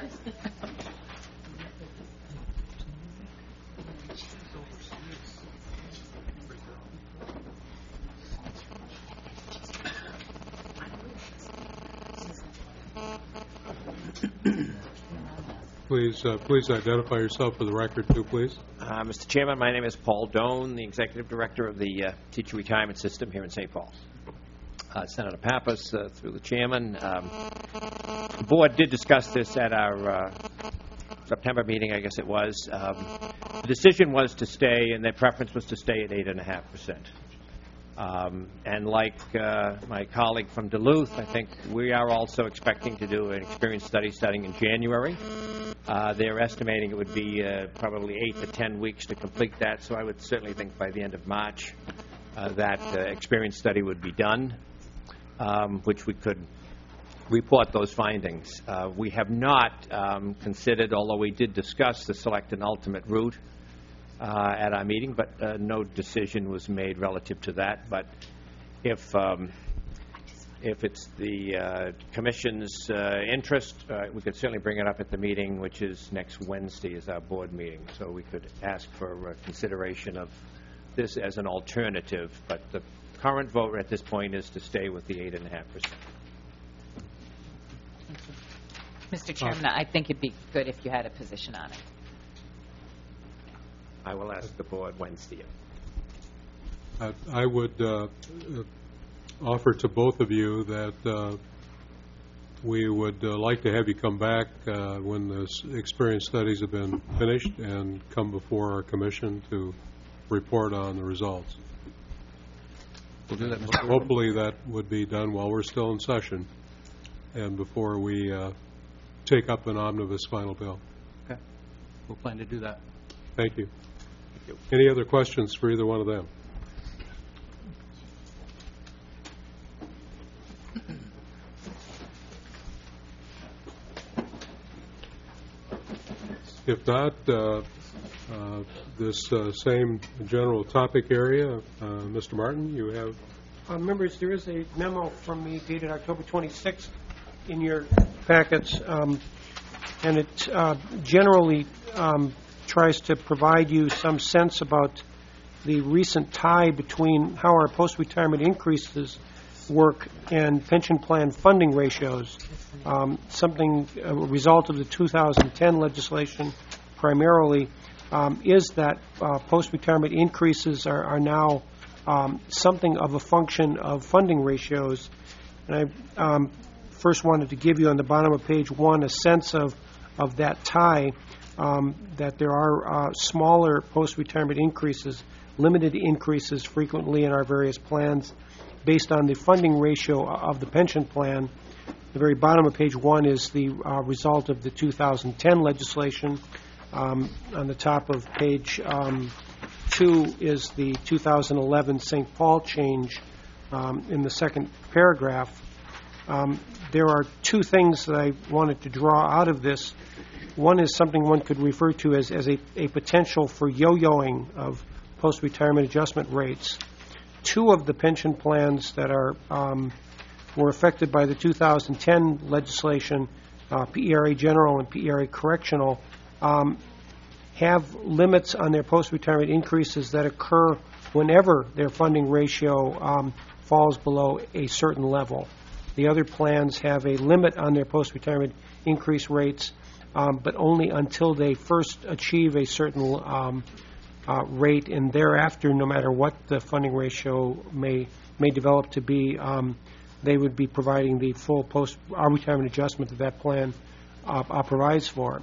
Please, uh, please identify yourself for the record, too, please. Uh, Mister Chairman, my name is Paul Doan, the Executive Director of the uh, Teacher Retirement System here in Saint Paul. Uh, Senator Pappas, uh, through the Chairman. Um, the Board did discuss this at our uh, September meeting, I guess it was. Um, the decision was to stay, and their preference was to stay at eight point five percent. Um, and like uh, my colleague from Duluth, I think we are also expecting to do an experience study starting in January. Uh, they're estimating it would be uh, probably eight to ten weeks to complete that, so I would certainly think by the end of March uh, that uh, experience study would be done, um, which we could report those findings. Uh, we have not um, considered, although we did discuss the select and ultimate route uh, at our meeting, but uh, no decision was made relative to that. But if um, if it's the uh, Commission's uh, interest, uh, we could certainly bring it up at the meeting, which is next Wednesday is our board meeting. So we could ask for uh, consideration of this as an alternative. But the current vote at this point is to stay with the eight point five percent. Mister Chairman, I think it'd be good if you had a position on it. I will ask the board Wednesday. I, I would uh, offer to both of you that uh, we would uh, like to have you come back uh, when the experience studies have been finished and come before our commission to report on the results. We'll do that, Mister Hopefully that would be done while we're still in session and before we uh, take up an omnibus final bill. Okay. We'll plan to do that. Thank you. Any other questions for either one of them? If not, uh, uh, this uh, same general topic area. Uh, Mister Martin, you have... Uh, members, there is a memo from me dated October twenty-sixth in your packets, um, and it uh, generally um, tries to provide you some sense about the recent tie between how our post-retirement increases work and pension plan funding ratios. Um, something, a result of the two thousand ten legislation primarily, um, is that uh, post-retirement increases are, are now um, something of a function of funding ratios. And I um, first wanted to give you on the bottom of page one a sense of, of that tie, um, that there are uh, smaller post-retirement increases, limited increases frequently in our various plans based on the funding ratio of the pension plan. The very bottom of page one is the uh, result of the two thousand ten legislation. Um, on the top of page um, two is the two thousand eleven Saint Paul change um, in the second paragraph. Um, there are two things that I wanted to draw out of this. One is something one could refer to as, as a, a potential for yo-yoing of post-retirement adjustment rates. Two of the pension plans that are um, were affected by the two thousand ten legislation, uh, P E R A General and P E R A Correctional, um, have limits on their post-retirement increases that occur whenever their funding ratio um, falls below a certain level. The other plans have a limit on their post-retirement increase rates, um, but only until they first achieve a certain um, uh, rate, and thereafter, no matter what the funding ratio may may develop to be, um, they would be providing the full post-retirement adjustment that that plan uh, uh, provides for.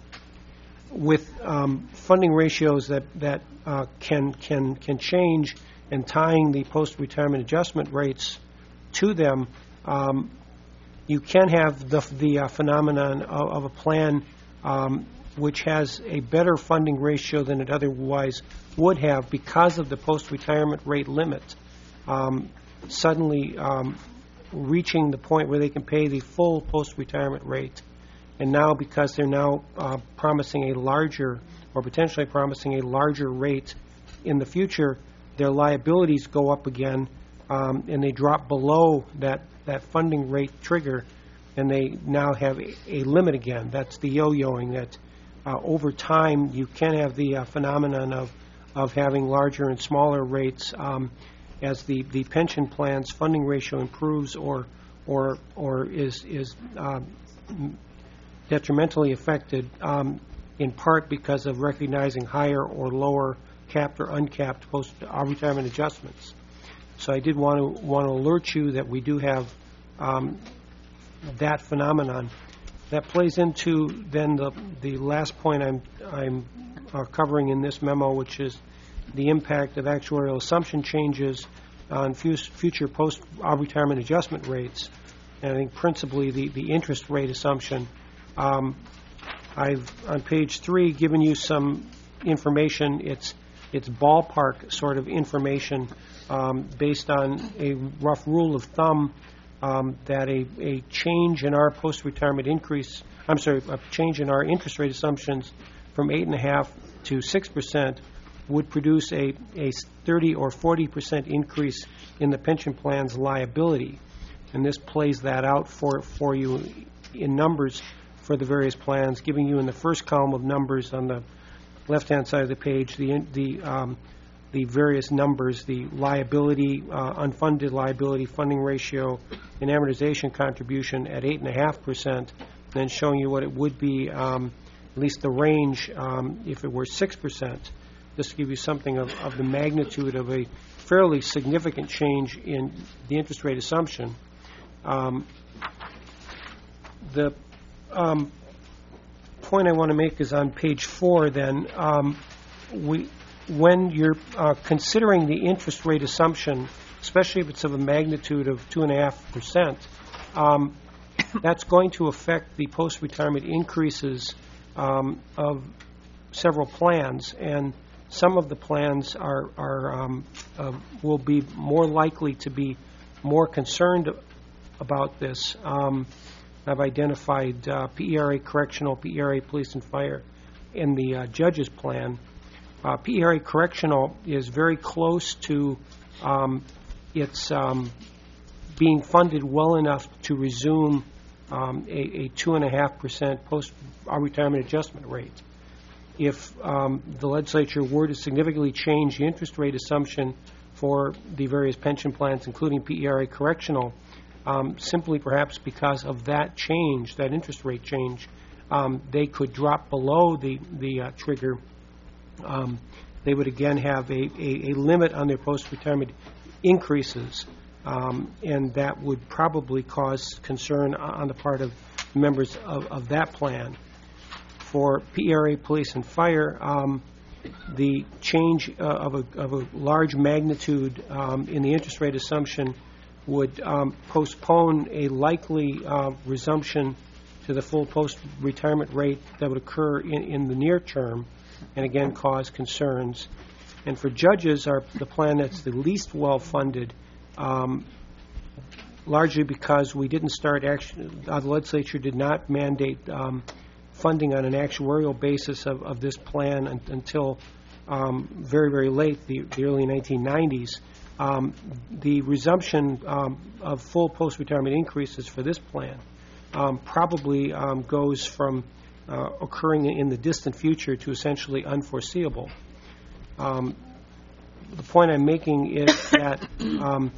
With um, funding ratios that that uh, can can can change, and tying the post-retirement adjustment rates to them, um, you can have the the uh, phenomenon of, of a plan um, which has a better funding ratio than it otherwise would have because of the post-retirement rate limit, um, suddenly um, reaching the point where they can pay the full post-retirement rate. And now, because they're now uh, promising a larger, or potentially promising a larger rate in the future, their liabilities go up again, um, and they drop below that, that funding rate trigger, and they now have a, a limit again. That's the yo-yoing, that uh, over time you can have the uh, phenomenon of, of having larger and smaller rates um, as the, the pension plan's funding ratio improves or or or is is um, detrimentally affected, um, in part because of recognizing higher or lower capped or uncapped post-retirement adjustments. So I did want to want to alert you that we do have um, that phenomenon. That plays into then the the last point I'm I'm uh, covering in this memo, which is the impact of actuarial assumption changes on future post-retirement adjustment rates, and I think principally the, the interest rate assumption. Um, I've, on page three, given you some information. It's, it's ballpark sort of information um, based on a rough rule of thumb um, that a, a change in our post-retirement increase, I'm sorry, a change in our interest rate assumptions from eight point five to six percent would produce a, a thirty or forty percent increase in the pension plan's liability. And this plays that out for, for you in numbers for the various plans, giving you in the first column of numbers on the left-hand side of the page the, the, um, the various numbers, the liability, uh, unfunded liability funding ratio, and amortization contribution at eight point five percent, then showing you what it would be, um, at least the range, um, if it were six percent. Just to give you something of, of the magnitude of a fairly significant change in the interest rate assumption. Um, the um, point I want to make is on page four, then. Um, we, when you're uh, considering the interest rate assumption, especially if it's of a magnitude of two point five percent, um, that's going to affect the post-retirement increases um, of several plans, and some of the plans are, are um, uh, will be more likely to be more concerned about this. Um, I've identified uh, P E R A Correctional, P E R A Police and Fire in the uh, judge's plan. Uh, P E R A Correctional is very close to um, its um, being funded well enough to resume um, a, a two and a half percent post-retirement adjustment rate. If um, the legislature were to significantly change the interest rate assumption for the various pension plans, including P E R A Correctional, um, simply perhaps because of that change, that interest rate change, um, they could drop below the, the uh, trigger. Um, they would again have a, a, a limit on their post-retirement increases, um, and that would probably cause concern on the part of members of, of that plan. For P E R A Police and Fire, um, the change uh, of, a, of a large magnitude um, in the interest rate assumption would um, postpone a likely uh, resumption to the full post-retirement rate that would occur in, in the near term, and again cause concerns. And for judges, our, the plan that's the least well-funded, um, largely because we didn't start, action, uh, the legislature did not mandate um, funding on an actuarial basis of, of this plan un, until um, very, very late, the, the early nineteen nineties. Um, the resumption um, of full post-retirement increases for this plan um, probably um, goes from uh, occurring in the distant future to essentially unforeseeable. Um, the point I'm making is that um,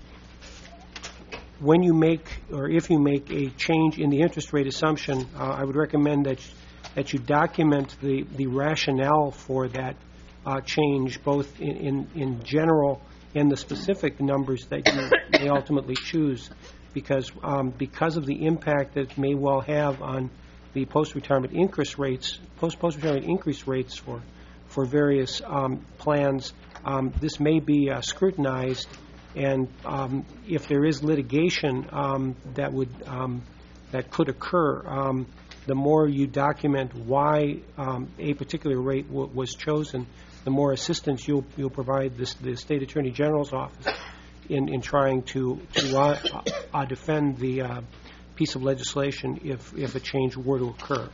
when you make, or if you make a change in the interest rate assumption, uh, I would recommend that that you document the, the rationale for that uh, change, both in, in, in general and the specific numbers that you may ultimately choose, because um, because of the impact that it may well have on the post-retirement increase rates, post post-retirement increase rates for for various um, plans. Um, this may be uh, scrutinized, and um, if there is litigation um, that would um, that could occur, um, the more you document why um, a particular rate w was chosen, the more assistance you'll you'll provide this, the State Attorney General's office in, in trying to to uh, uh, defend the uh, piece of legislation if if a change were to occur.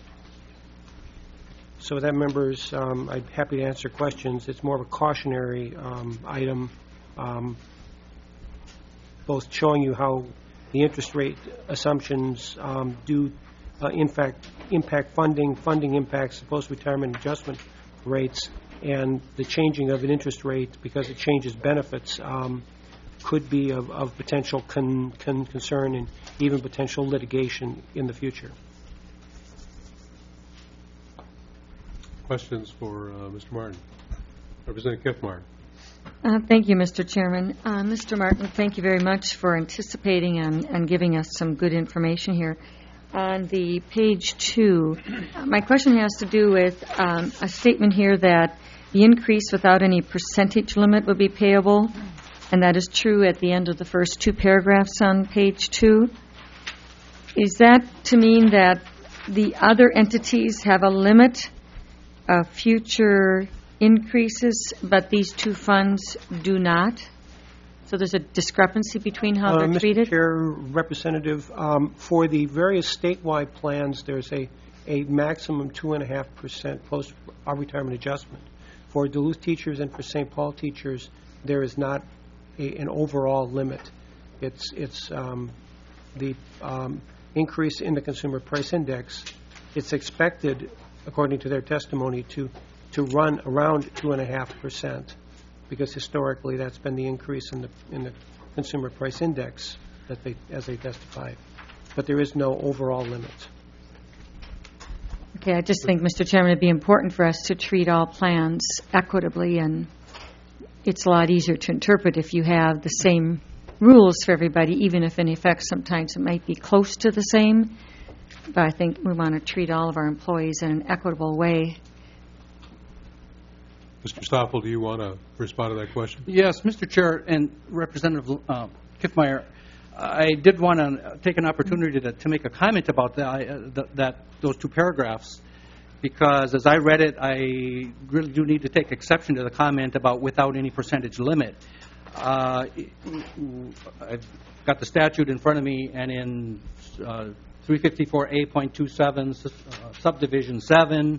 So with that, members, um, I'm happy to answer questions. It's more of a cautionary um, item, um, both showing you how the interest rate assumptions um, do uh, in fact impact funding, funding impacts the post-retirement adjustment rates, and the changing of an interest rate because it changes benefits um, could be of, of potential con con concern and even potential litigation in the future. Questions for uh, Mister Martin? Representative Kiffmeyer. Uh, thank you, Mister Chairman. Uh, Mister Martin, thank you very much for anticipating and, and giving us some good information here. On the page two, uh, my question has to do with um, a statement here that the increase without any percentage limit would be payable, and that is true at the end of the first two paragraphs on page two. Is that to mean that the other entities have a limit of future increases, but these two funds do not? So there's a discrepancy between how uh, they're Mister treated? Chair, Representative, um, for the various statewide plans, there's a, a maximum two and a half percent post-retirement adjustment. For Duluth teachers and for Saint Paul teachers, there is not a, an overall limit. It's it's um, the um, increase in the consumer price index. It's expected, according to their testimony, to to run around two and a half percent, because historically that's been the increase in the in the consumer price index that they as they testified. But there is no overall limit. Okay, I just think, Mister Chairman, it'd be important for us to treat all plans equitably, and it's a lot easier to interpret if you have the same rules for everybody, even if in effect sometimes it might be close to the same. But I think we want to treat all of our employees in an equitable way. Mister Stoffel, do you want to respond to that question? Yes, Mister Chair and Representative uh, Kiffmeyer, I did want to take an opportunity to, to make a comment about that, uh, th that those two paragraphs, because as I read it, I really do need to take exception to the comment about without any percentage limit. Uh, I've got the statute in front of me, and in uh, three fifty-four A point two seven, uh, subdivision seven,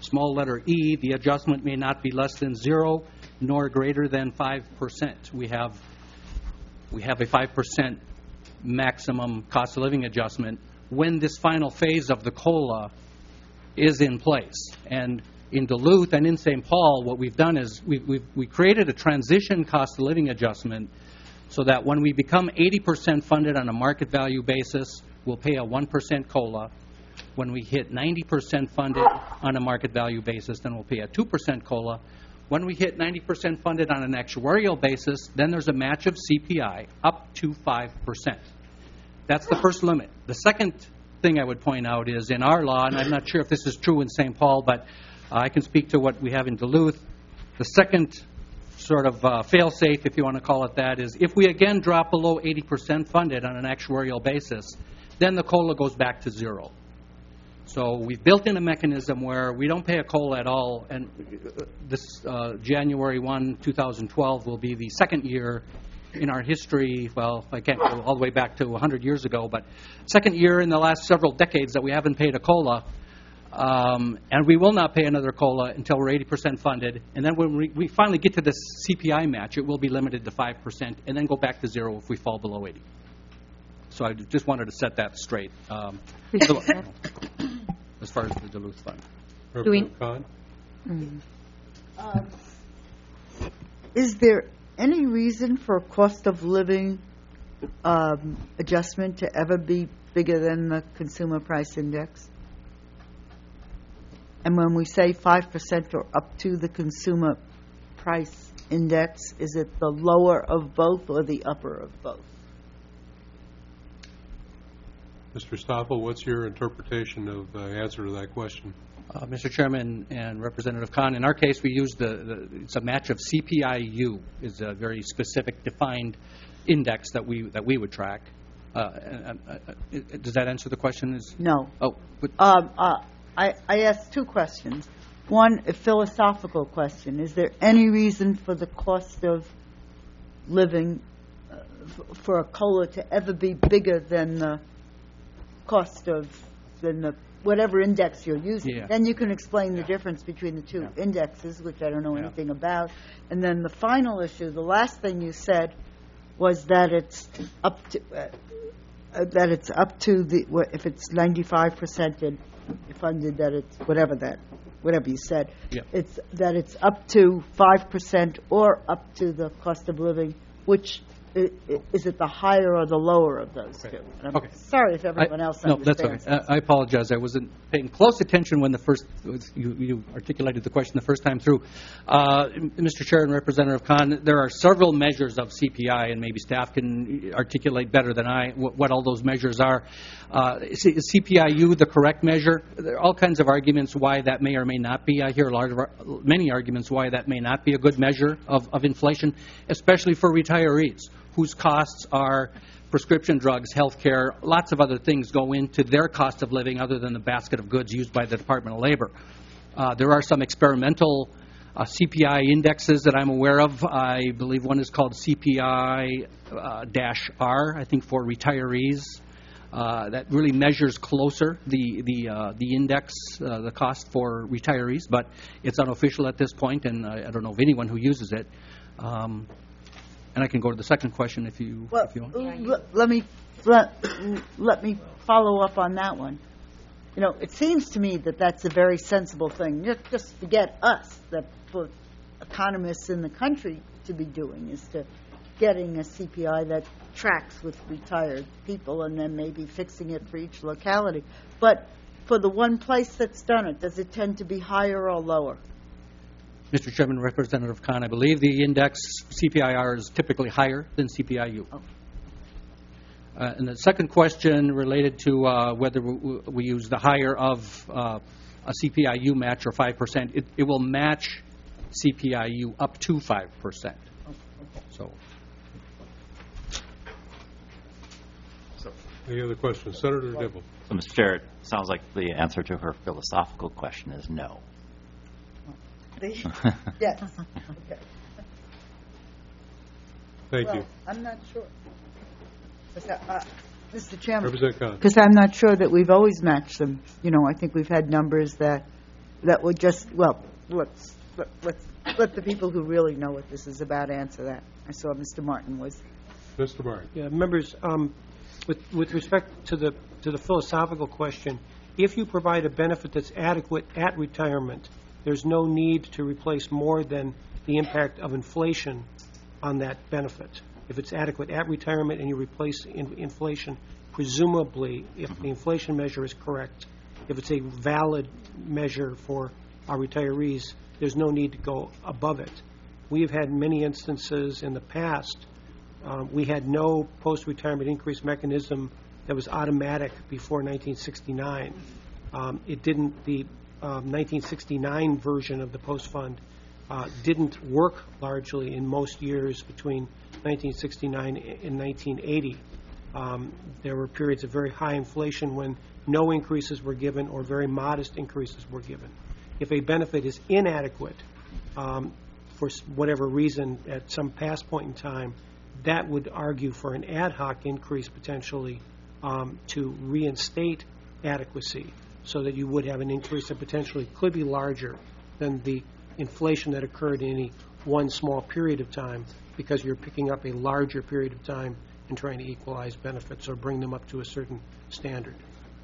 Small letter E, the adjustment may not be less than zero nor greater than five percent. We have, we have a five percent maximum cost of living adjustment when this final phase of the COLA is in place. And in Duluth and in Saint Paul, what we've done is we've, we've we created a transition cost of living adjustment so that when we become eighty percent funded on a market value basis, we'll pay a one percent COLA. When we hit ninety percent funded on a market value basis, then we'll pay a two percent COLA. When we hit ninety percent funded on an actuarial basis, then there's a match of C P I up to five percent. That's the first limit. The second thing I would point out is in our law, and I'm not sure if this is true in Saint Paul, but uh, I can speak to what we have in Duluth. The second sort of uh, fail-safe, if you want to call it that, is if we again drop below eighty percent funded on an actuarial basis, then the COLA goes back to zero. So we've built in a mechanism where we don't pay a COLA at all, and this uh, January first, two thousand twelve will be the second year in our history, well, I can't go all the way back to one hundred years ago, but second year in the last several decades that we haven't paid a COLA, um, and we will not pay another COLA until we're eighty percent funded, and then when we, we finally get to this C P I match, it will be limited to five percent, and then go back to zero if we fall below eighty. So I just wanted to set that straight. Um, so, as far as the Duluth Fund. Representative Khan? Um, is there any reason for a cost of living um, adjustment to ever be bigger than the consumer price index? And when we say five percent or up to the consumer price index, is it the lower of both or the upper of both? Mister Stoffel, what's your interpretation of the answer to that question? Uh, Mister Chairman and Representative Khan, in our case, we use the, the it's a match of C P I U is a very specific defined index that we that we would track. Uh, uh, uh, uh, does that answer the question? Is No. Oh, but, Um, uh, I, I asked two questions. One, a philosophical question. Is there any reason for the cost of living uh, f- for a COLA to ever be bigger than the cost of, than the whatever index you're using? Yeah. Then you can explain the difference between the two Yeah. indexes, which I don't know Yeah. anything about. And then the final issue, the last thing you said was that it's up to, uh, uh, that it's up to the, wha- if it's ninety-five percent funded, that it's whatever that, whatever you said. Yeah. It's that it's up to five percent or up to the cost of living, which i- i- is it the higher or the lower of those two? And I'm Okay. sorry if everyone I, else no, that's understands. okay. I, I apologize. I wasn't paying close attention when the first you, you articulated the question the first time through. Uh, Mister Chair and Representative Khan, there are several measures of C P I, and maybe staff can articulate better than I what, what all those measures are. Uh, is C P I U the correct measure? There are all kinds of arguments why that may or may not be. I hear a large, many arguments why that may not be a good measure of, of inflation, especially for retirees, whose costs are prescription drugs, health care, lots of other things go into their cost of living other than the basket of goods used by the Department of Labor. Uh, there are some experimental uh, C P I indexes that I'm aware of. I believe one is called C P I uh, dash R, I think, for retirees. Uh, that really measures closer the the uh, the index, uh, the cost for retirees, but it's unofficial at this point, and I, I don't know of anyone who uses it. Um, And I can go to the second question if you, Well, if you want. l- let me let, let me follow up on that one. You know, it seems to me that that's a very sensible thing. Just, just forget us, that for economists in the country to be doing is to getting a C P I that tracks with retired people and then maybe fixing it for each locality. But for the one place that's done it, does it tend to be higher or lower? Mister Chairman, Representative Khan, I believe the index C P I R is typically higher than C P I U. Oh. Uh, and the second question related to uh, whether we, we use the higher of uh, a C P I U match or five percent. It, it will match C P I U up to five percent. So, Any other questions? Senator Dibble. So, Mister Chair, it sounds like the answer to her philosophical question is no. Yes. Okay. Thank Well, you. I'm not sure. Because, uh, uh, Mister Chairman, Representative Khan. because I'm not sure that we've always matched them. You know, I think we've had numbers that that would just, well, let's, let- let's, let the people who really know what this is about answer that. I saw Mister Martin was, Mister Martin. Yeah, members, um, with, with respect to the, to the philosophical question, if you provide a benefit that's adequate at retirement, there's no need to replace more than the impact of inflation on that benefit. If it's adequate at retirement and you replace in, inflation, presumably, if the inflation measure is correct, if it's a valid measure for our retirees, there's no need to go above it. We have had many instances in the past. Um, we had no post-retirement increase mechanism that was automatic before nineteen sixty-nine. Um, it didn't, the um, nineteen sixty-nine version of the post fund uh, didn't work largely in most years between nineteen sixty-nine and nineteen eighty. Um, there were periods of very high inflation when no increases were given or very modest increases were given. If a benefit is inadequate um, for s- whatever reason at some past point in time, that would argue for an ad hoc increase potentially um, to reinstate adequacy so that you would have an increase that potentially could be larger than the inflation that occurred in any one small period of time, because you're picking up a larger period of time and trying to equalize benefits or bring them up to a certain standard.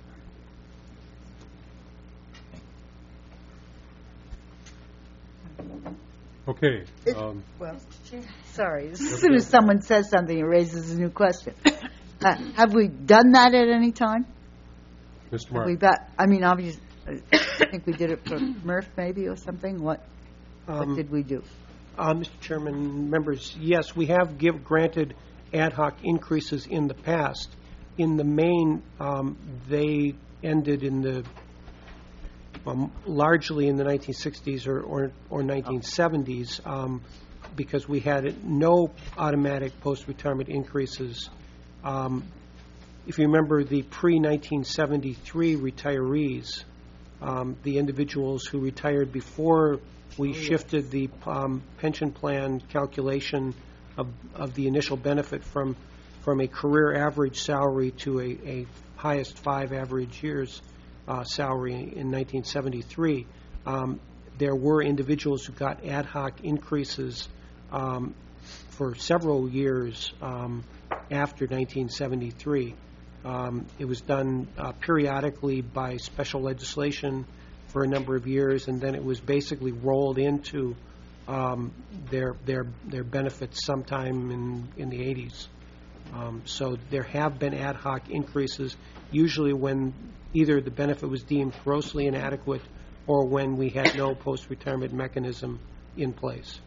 Okay. um, well, sorry, as soon as someone says something, it raises a new question. Uh, Have we done that at any time? Mister Have we Martin. got, I mean, obviously, I think we did it for Murph maybe or something. What, what Um, did we do? Uh, Mister Chairman, members, yes, we have give, granted ad hoc increases in the past. In the main, um, they ended in the, um, largely in the nineteen sixties or, or, or nineteen seventies, um, because we had no automatic post-retirement increases. Um, if you remember the pre-nineteen seventy-three retirees, um, the individuals who retired before we shifted the um, pension plan calculation of, of the initial benefit from from a career average salary to a, a highest five average years uh, salary in nineteen seventy-three. Um, there were individuals who got ad hoc increases um, for several years um, after nineteen seventy-three. Um, it was done uh, periodically by special legislation for a number of years, and then it was basically rolled into um, their their their benefits sometime in in the eighties. Um, so there have been ad hoc increases, usually when either the benefit was deemed grossly inadequate or when we had no post-retirement mechanism in place.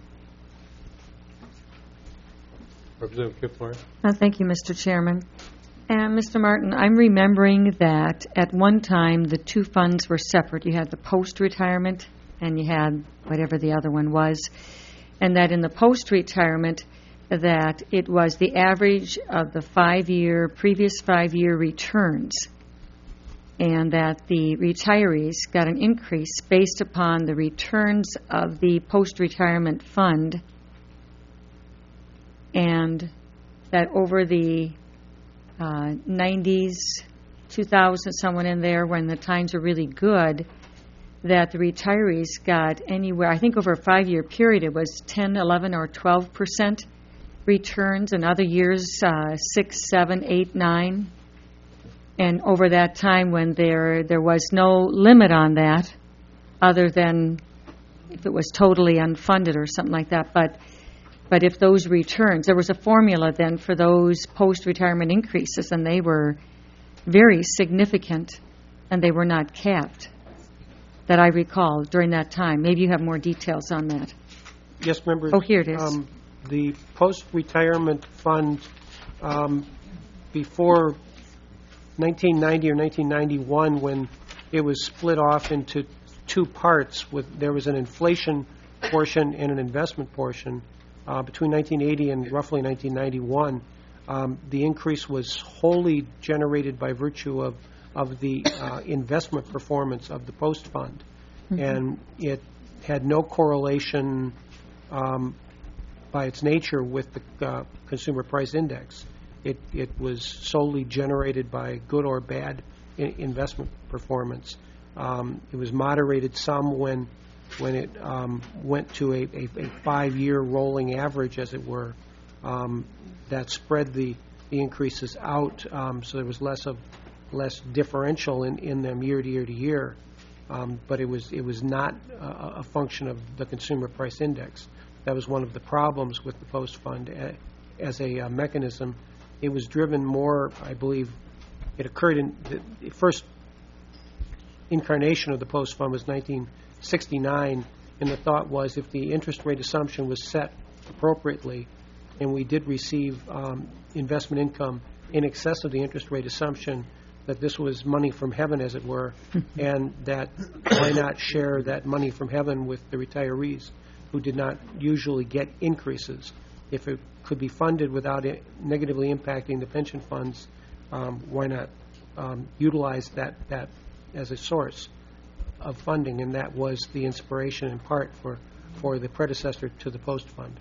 Representative Kipling. Uh, Thank you, Mister Chairman. And Mister Martin, I'm remembering that at one time the two funds were separate. You had the post-retirement and you had whatever the other one was, and that in the post-retirement that it was the average of the five-year, previous five-year returns, and that the retirees got an increase based upon the returns of the post-retirement fund, and that over the uh, nineties, two thousand, someone in there, when the times were really good, that the retirees got anywhere, I think over a five-year period, it was ten, eleven, or twelve percent returns, and other years, uh, six, seven, eight, nine. And over that time when there there was no limit on that, other than if it was totally unfunded or something like that, but But if those returns, there was a formula then for those post-retirement increases, and they were very significant, and they were not capped, that I recall during that time. Maybe you have more details on that. Yes, members. Oh, here it is. Um, the post-retirement fund, um, before nineteen ninety or nineteen ninety-one, when it was split off into two parts, with there was an inflation portion and an investment portion. Uh, between nineteen eighty and roughly nineteen ninety-one, um, the increase was wholly generated by virtue of of the uh, investment performance of the post fund, mm-hmm. and it had no correlation um, by its nature with the uh, consumer price index. It it was solely generated by good or bad I- investment performance. Um, It was moderated some when, when it um, went to a, a a five-year rolling average, as it were, um, that spread the, the increases out, um, so there was less of, less differential in, in them year to year to year. Um, But it was, it was not a, a function of the consumer price index. That was one of the problems with the post fund a- as a uh, mechanism. It was driven more, I believe, it occurred in, the the first incarnation of the post fund was nineteen sixty-nine, and the thought was if the interest rate assumption was set appropriately, and we did receive um, investment income in excess of the interest rate assumption, that this was money from heaven, as it were, and that why not share that money from heaven with the retirees who did not usually get increases. If it could be funded without it negatively impacting the pension funds, um, why not um, utilize that, that as a source of funding? And that was the inspiration in part for, for the predecessor to the post fund.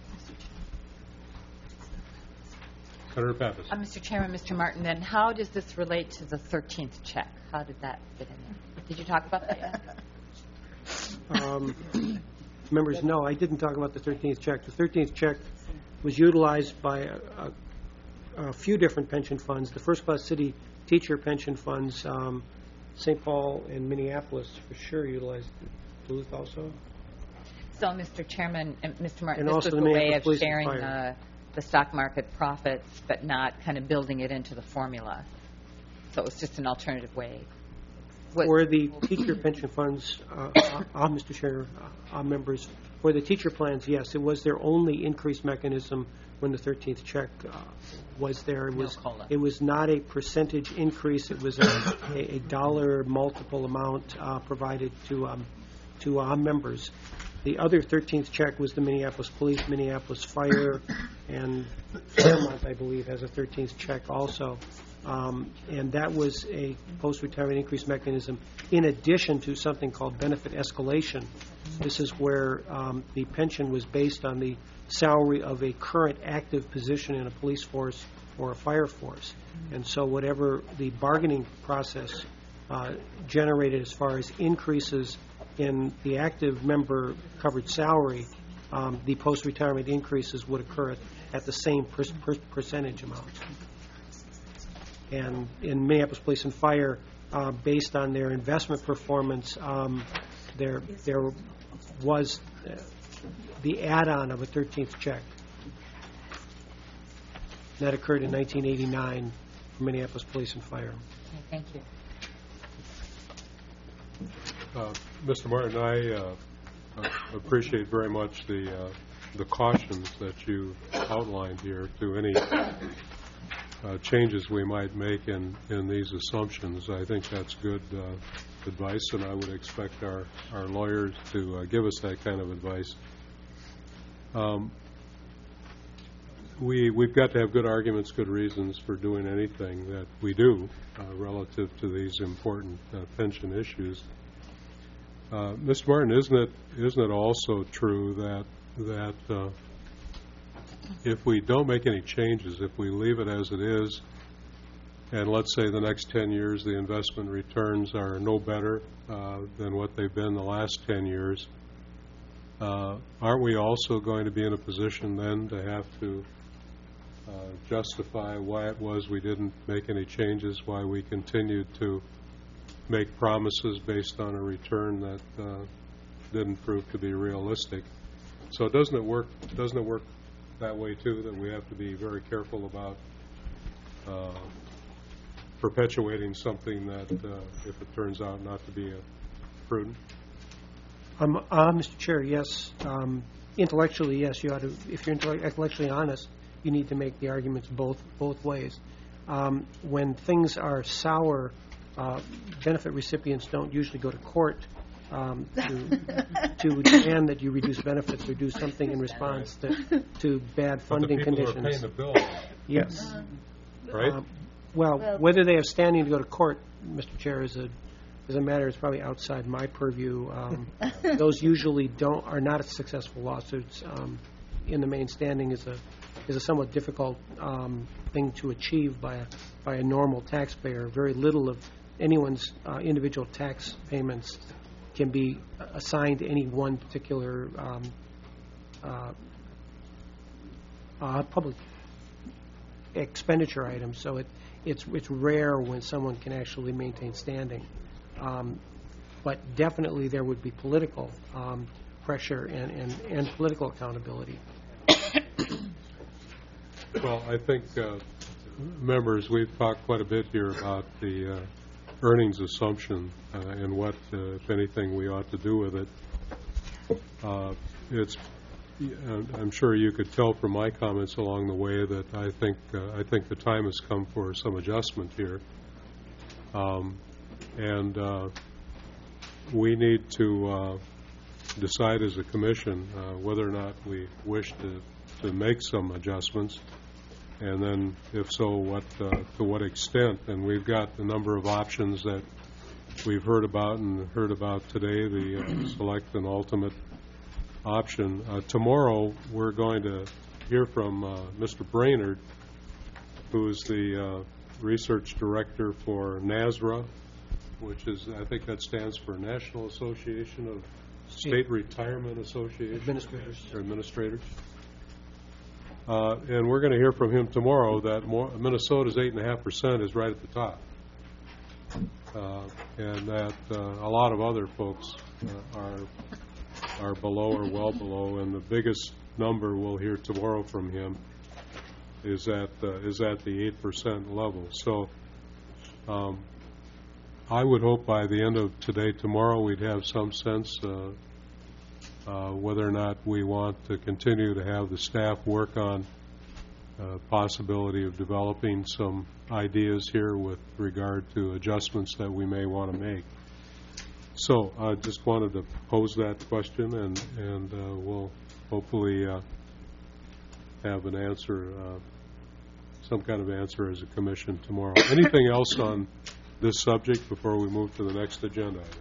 Senator Pappas. Uh, Mister Chairman, Mister Martin, then how does this relate to the thirteenth check? How did that fit in there? Did you talk about that yet? Um, Members, no, I didn't talk about the thirteenth check. The thirteenth check was utilized by a, a, a few different pension funds. The First Class City teacher pension funds, um, Saint Paul and Minneapolis for sure utilized it. Duluth also. So, Mister Chairman, and Mister Martin, And this also was the a way Minneapolis of Police and sharing Fire. uh, the stock market profits, but not kind of building it into the formula. So it was just an alternative way. Was- For the teacher pension funds, uh, uh, uh, Mister Chair, uh, uh, members, for the teacher plans, yes, it was their only increase mechanism when the thirteenth check uh, was there. It No was COLA. it was not a percentage increase. It was a, a, a dollar multiple amount uh, provided to um, to our members. The other thirteenth check was the Minneapolis Police, Minneapolis Fire, and Fairmont, I believe, has a thirteenth check also. Um, and that was a post-retirement increase mechanism in addition to something called benefit escalation. This is where um, the pension was based on the salary of a current active position in a police force or a fire force. And so whatever the bargaining process uh, generated as far as increases in the active member covered salary, um, the post-retirement increases would occur at, at the same per, per, percentage amount. And in Minneapolis Police and Fire, uh, based on their investment performance, um, there there was uh, the add-on of a thirteenth check. That occurred in nineteen eighty-nine for Minneapolis Police and Fire. Okay, thank you. Uh, Mister Martin, I uh, appreciate very much the uh, the cautions that you outlined here to any uh, changes we might make in, in these assumptions. I think that's good uh, advice, and I would expect our, our lawyers to uh, give us that kind of advice. Um, we, we've got to have good arguments, good reasons for doing anything that we do uh, relative to these important uh, pension issues. Uh, Mister Martin, isn't it isn't it also true that that uh, if we don't make any changes, if we leave it as it is, and let's say the next ten years the investment returns are no better uh, than what they've been the last ten years, uh, aren't we also going to be in a position then to have to uh, justify why it was we didn't make any changes, why we continued to make promises based on a return that uh, didn't prove to be realistic? So doesn't it work? Doesn't it work that way too? That we have to be very careful about uh, perpetuating something that, uh, if it turns out not to be uh, prudent. Um, uh, Mister Chair, yes. Um, intellectually, yes. You ought to. If you're intellectually honest, you need to make the arguments both both ways. Um, when things are sour, Uh, benefit recipients don't usually go to court um, to, to demand that you reduce benefits or do something in response to, to bad funding but the people conditions. Are paying the bill. Yes. Right? Um, well, Well- whether they have standing to go to court, Mister Chair, is a is a matter that's probably outside my purview. Um, those usually don't are not successful lawsuits. Um, in the main, standing is a is a somewhat difficult um, thing to achieve by a by a normal taxpayer. Very little of anyone's uh, individual tax payments can be assigned to any one particular um, uh, uh, public expenditure item. So it, it's it's rare when someone can actually maintain standing. Um, but definitely there would be political um, pressure and, and, and political accountability. Well, I think, uh, members, we've talked quite a bit here about the uh, earnings assumption uh, and what, uh, if anything, we ought to do with it. Uh, it's, I'm sure you could tell from my comments along the way that I think uh, I think the time has come for some adjustment here, um, and uh, we need to uh, decide as a commission uh, whether or not we wish to to make some adjustments, and then if so, what uh, to what extent. And we've got a number of options that we've heard about and heard about today, the uh, select and ultimate option. Uh, tomorrow we're going to hear from uh, Mister Brainerd, who is the uh, research director for NASRA, which is, I think that stands for National Association of State Retirement Associations. Administrators. Or administrators. Uh, and we're going to hear from him tomorrow that more, Minnesota's eight point five percent is right at the top. Uh, and that uh, a lot of other folks uh, are are below or well below, and the biggest number we'll hear tomorrow from him is at uh, is at the eight percent level. So um, I would hope by the end of today, tomorrow, we'd have some sense uh, uh, whether or not we want to continue to have the staff work on uh, possibility of developing some ideas here with regard to adjustments that we may want to make. So I just wanted to pose that question, and, and uh, we'll hopefully uh, have an answer, uh, some kind of answer as a commission tomorrow. Anything else on this subject before we move to the next agenda item?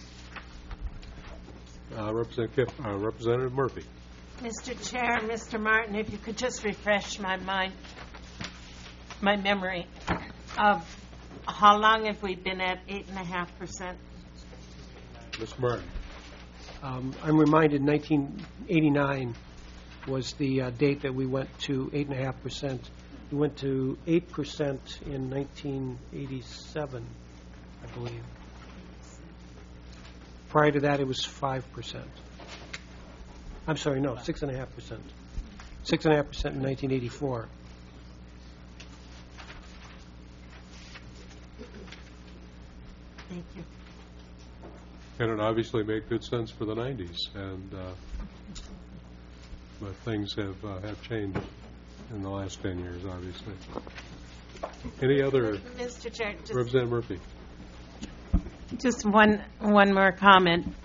Uh, Representative, uh, Representative Murphy. Mister Chair, Mister Martin, if you could just refresh my mind, my memory of how long have we been at eight and a half percent? Miz Martin. Um, I'm reminded nineteen eighty-nine was the uh, date that we went to eight point five percent. We went to eight percent in nineteen eighty-seven, I believe. Prior to that, it was five percent. I'm sorry, no, six point five percent. six point five percent in nineteen eighty-four. Thank you. And it obviously made good sense for the nineties, and uh, but things have uh, have changed in the last ten years, obviously. Any other? Mister Chair, just, Representative Murphy. just one one more comment.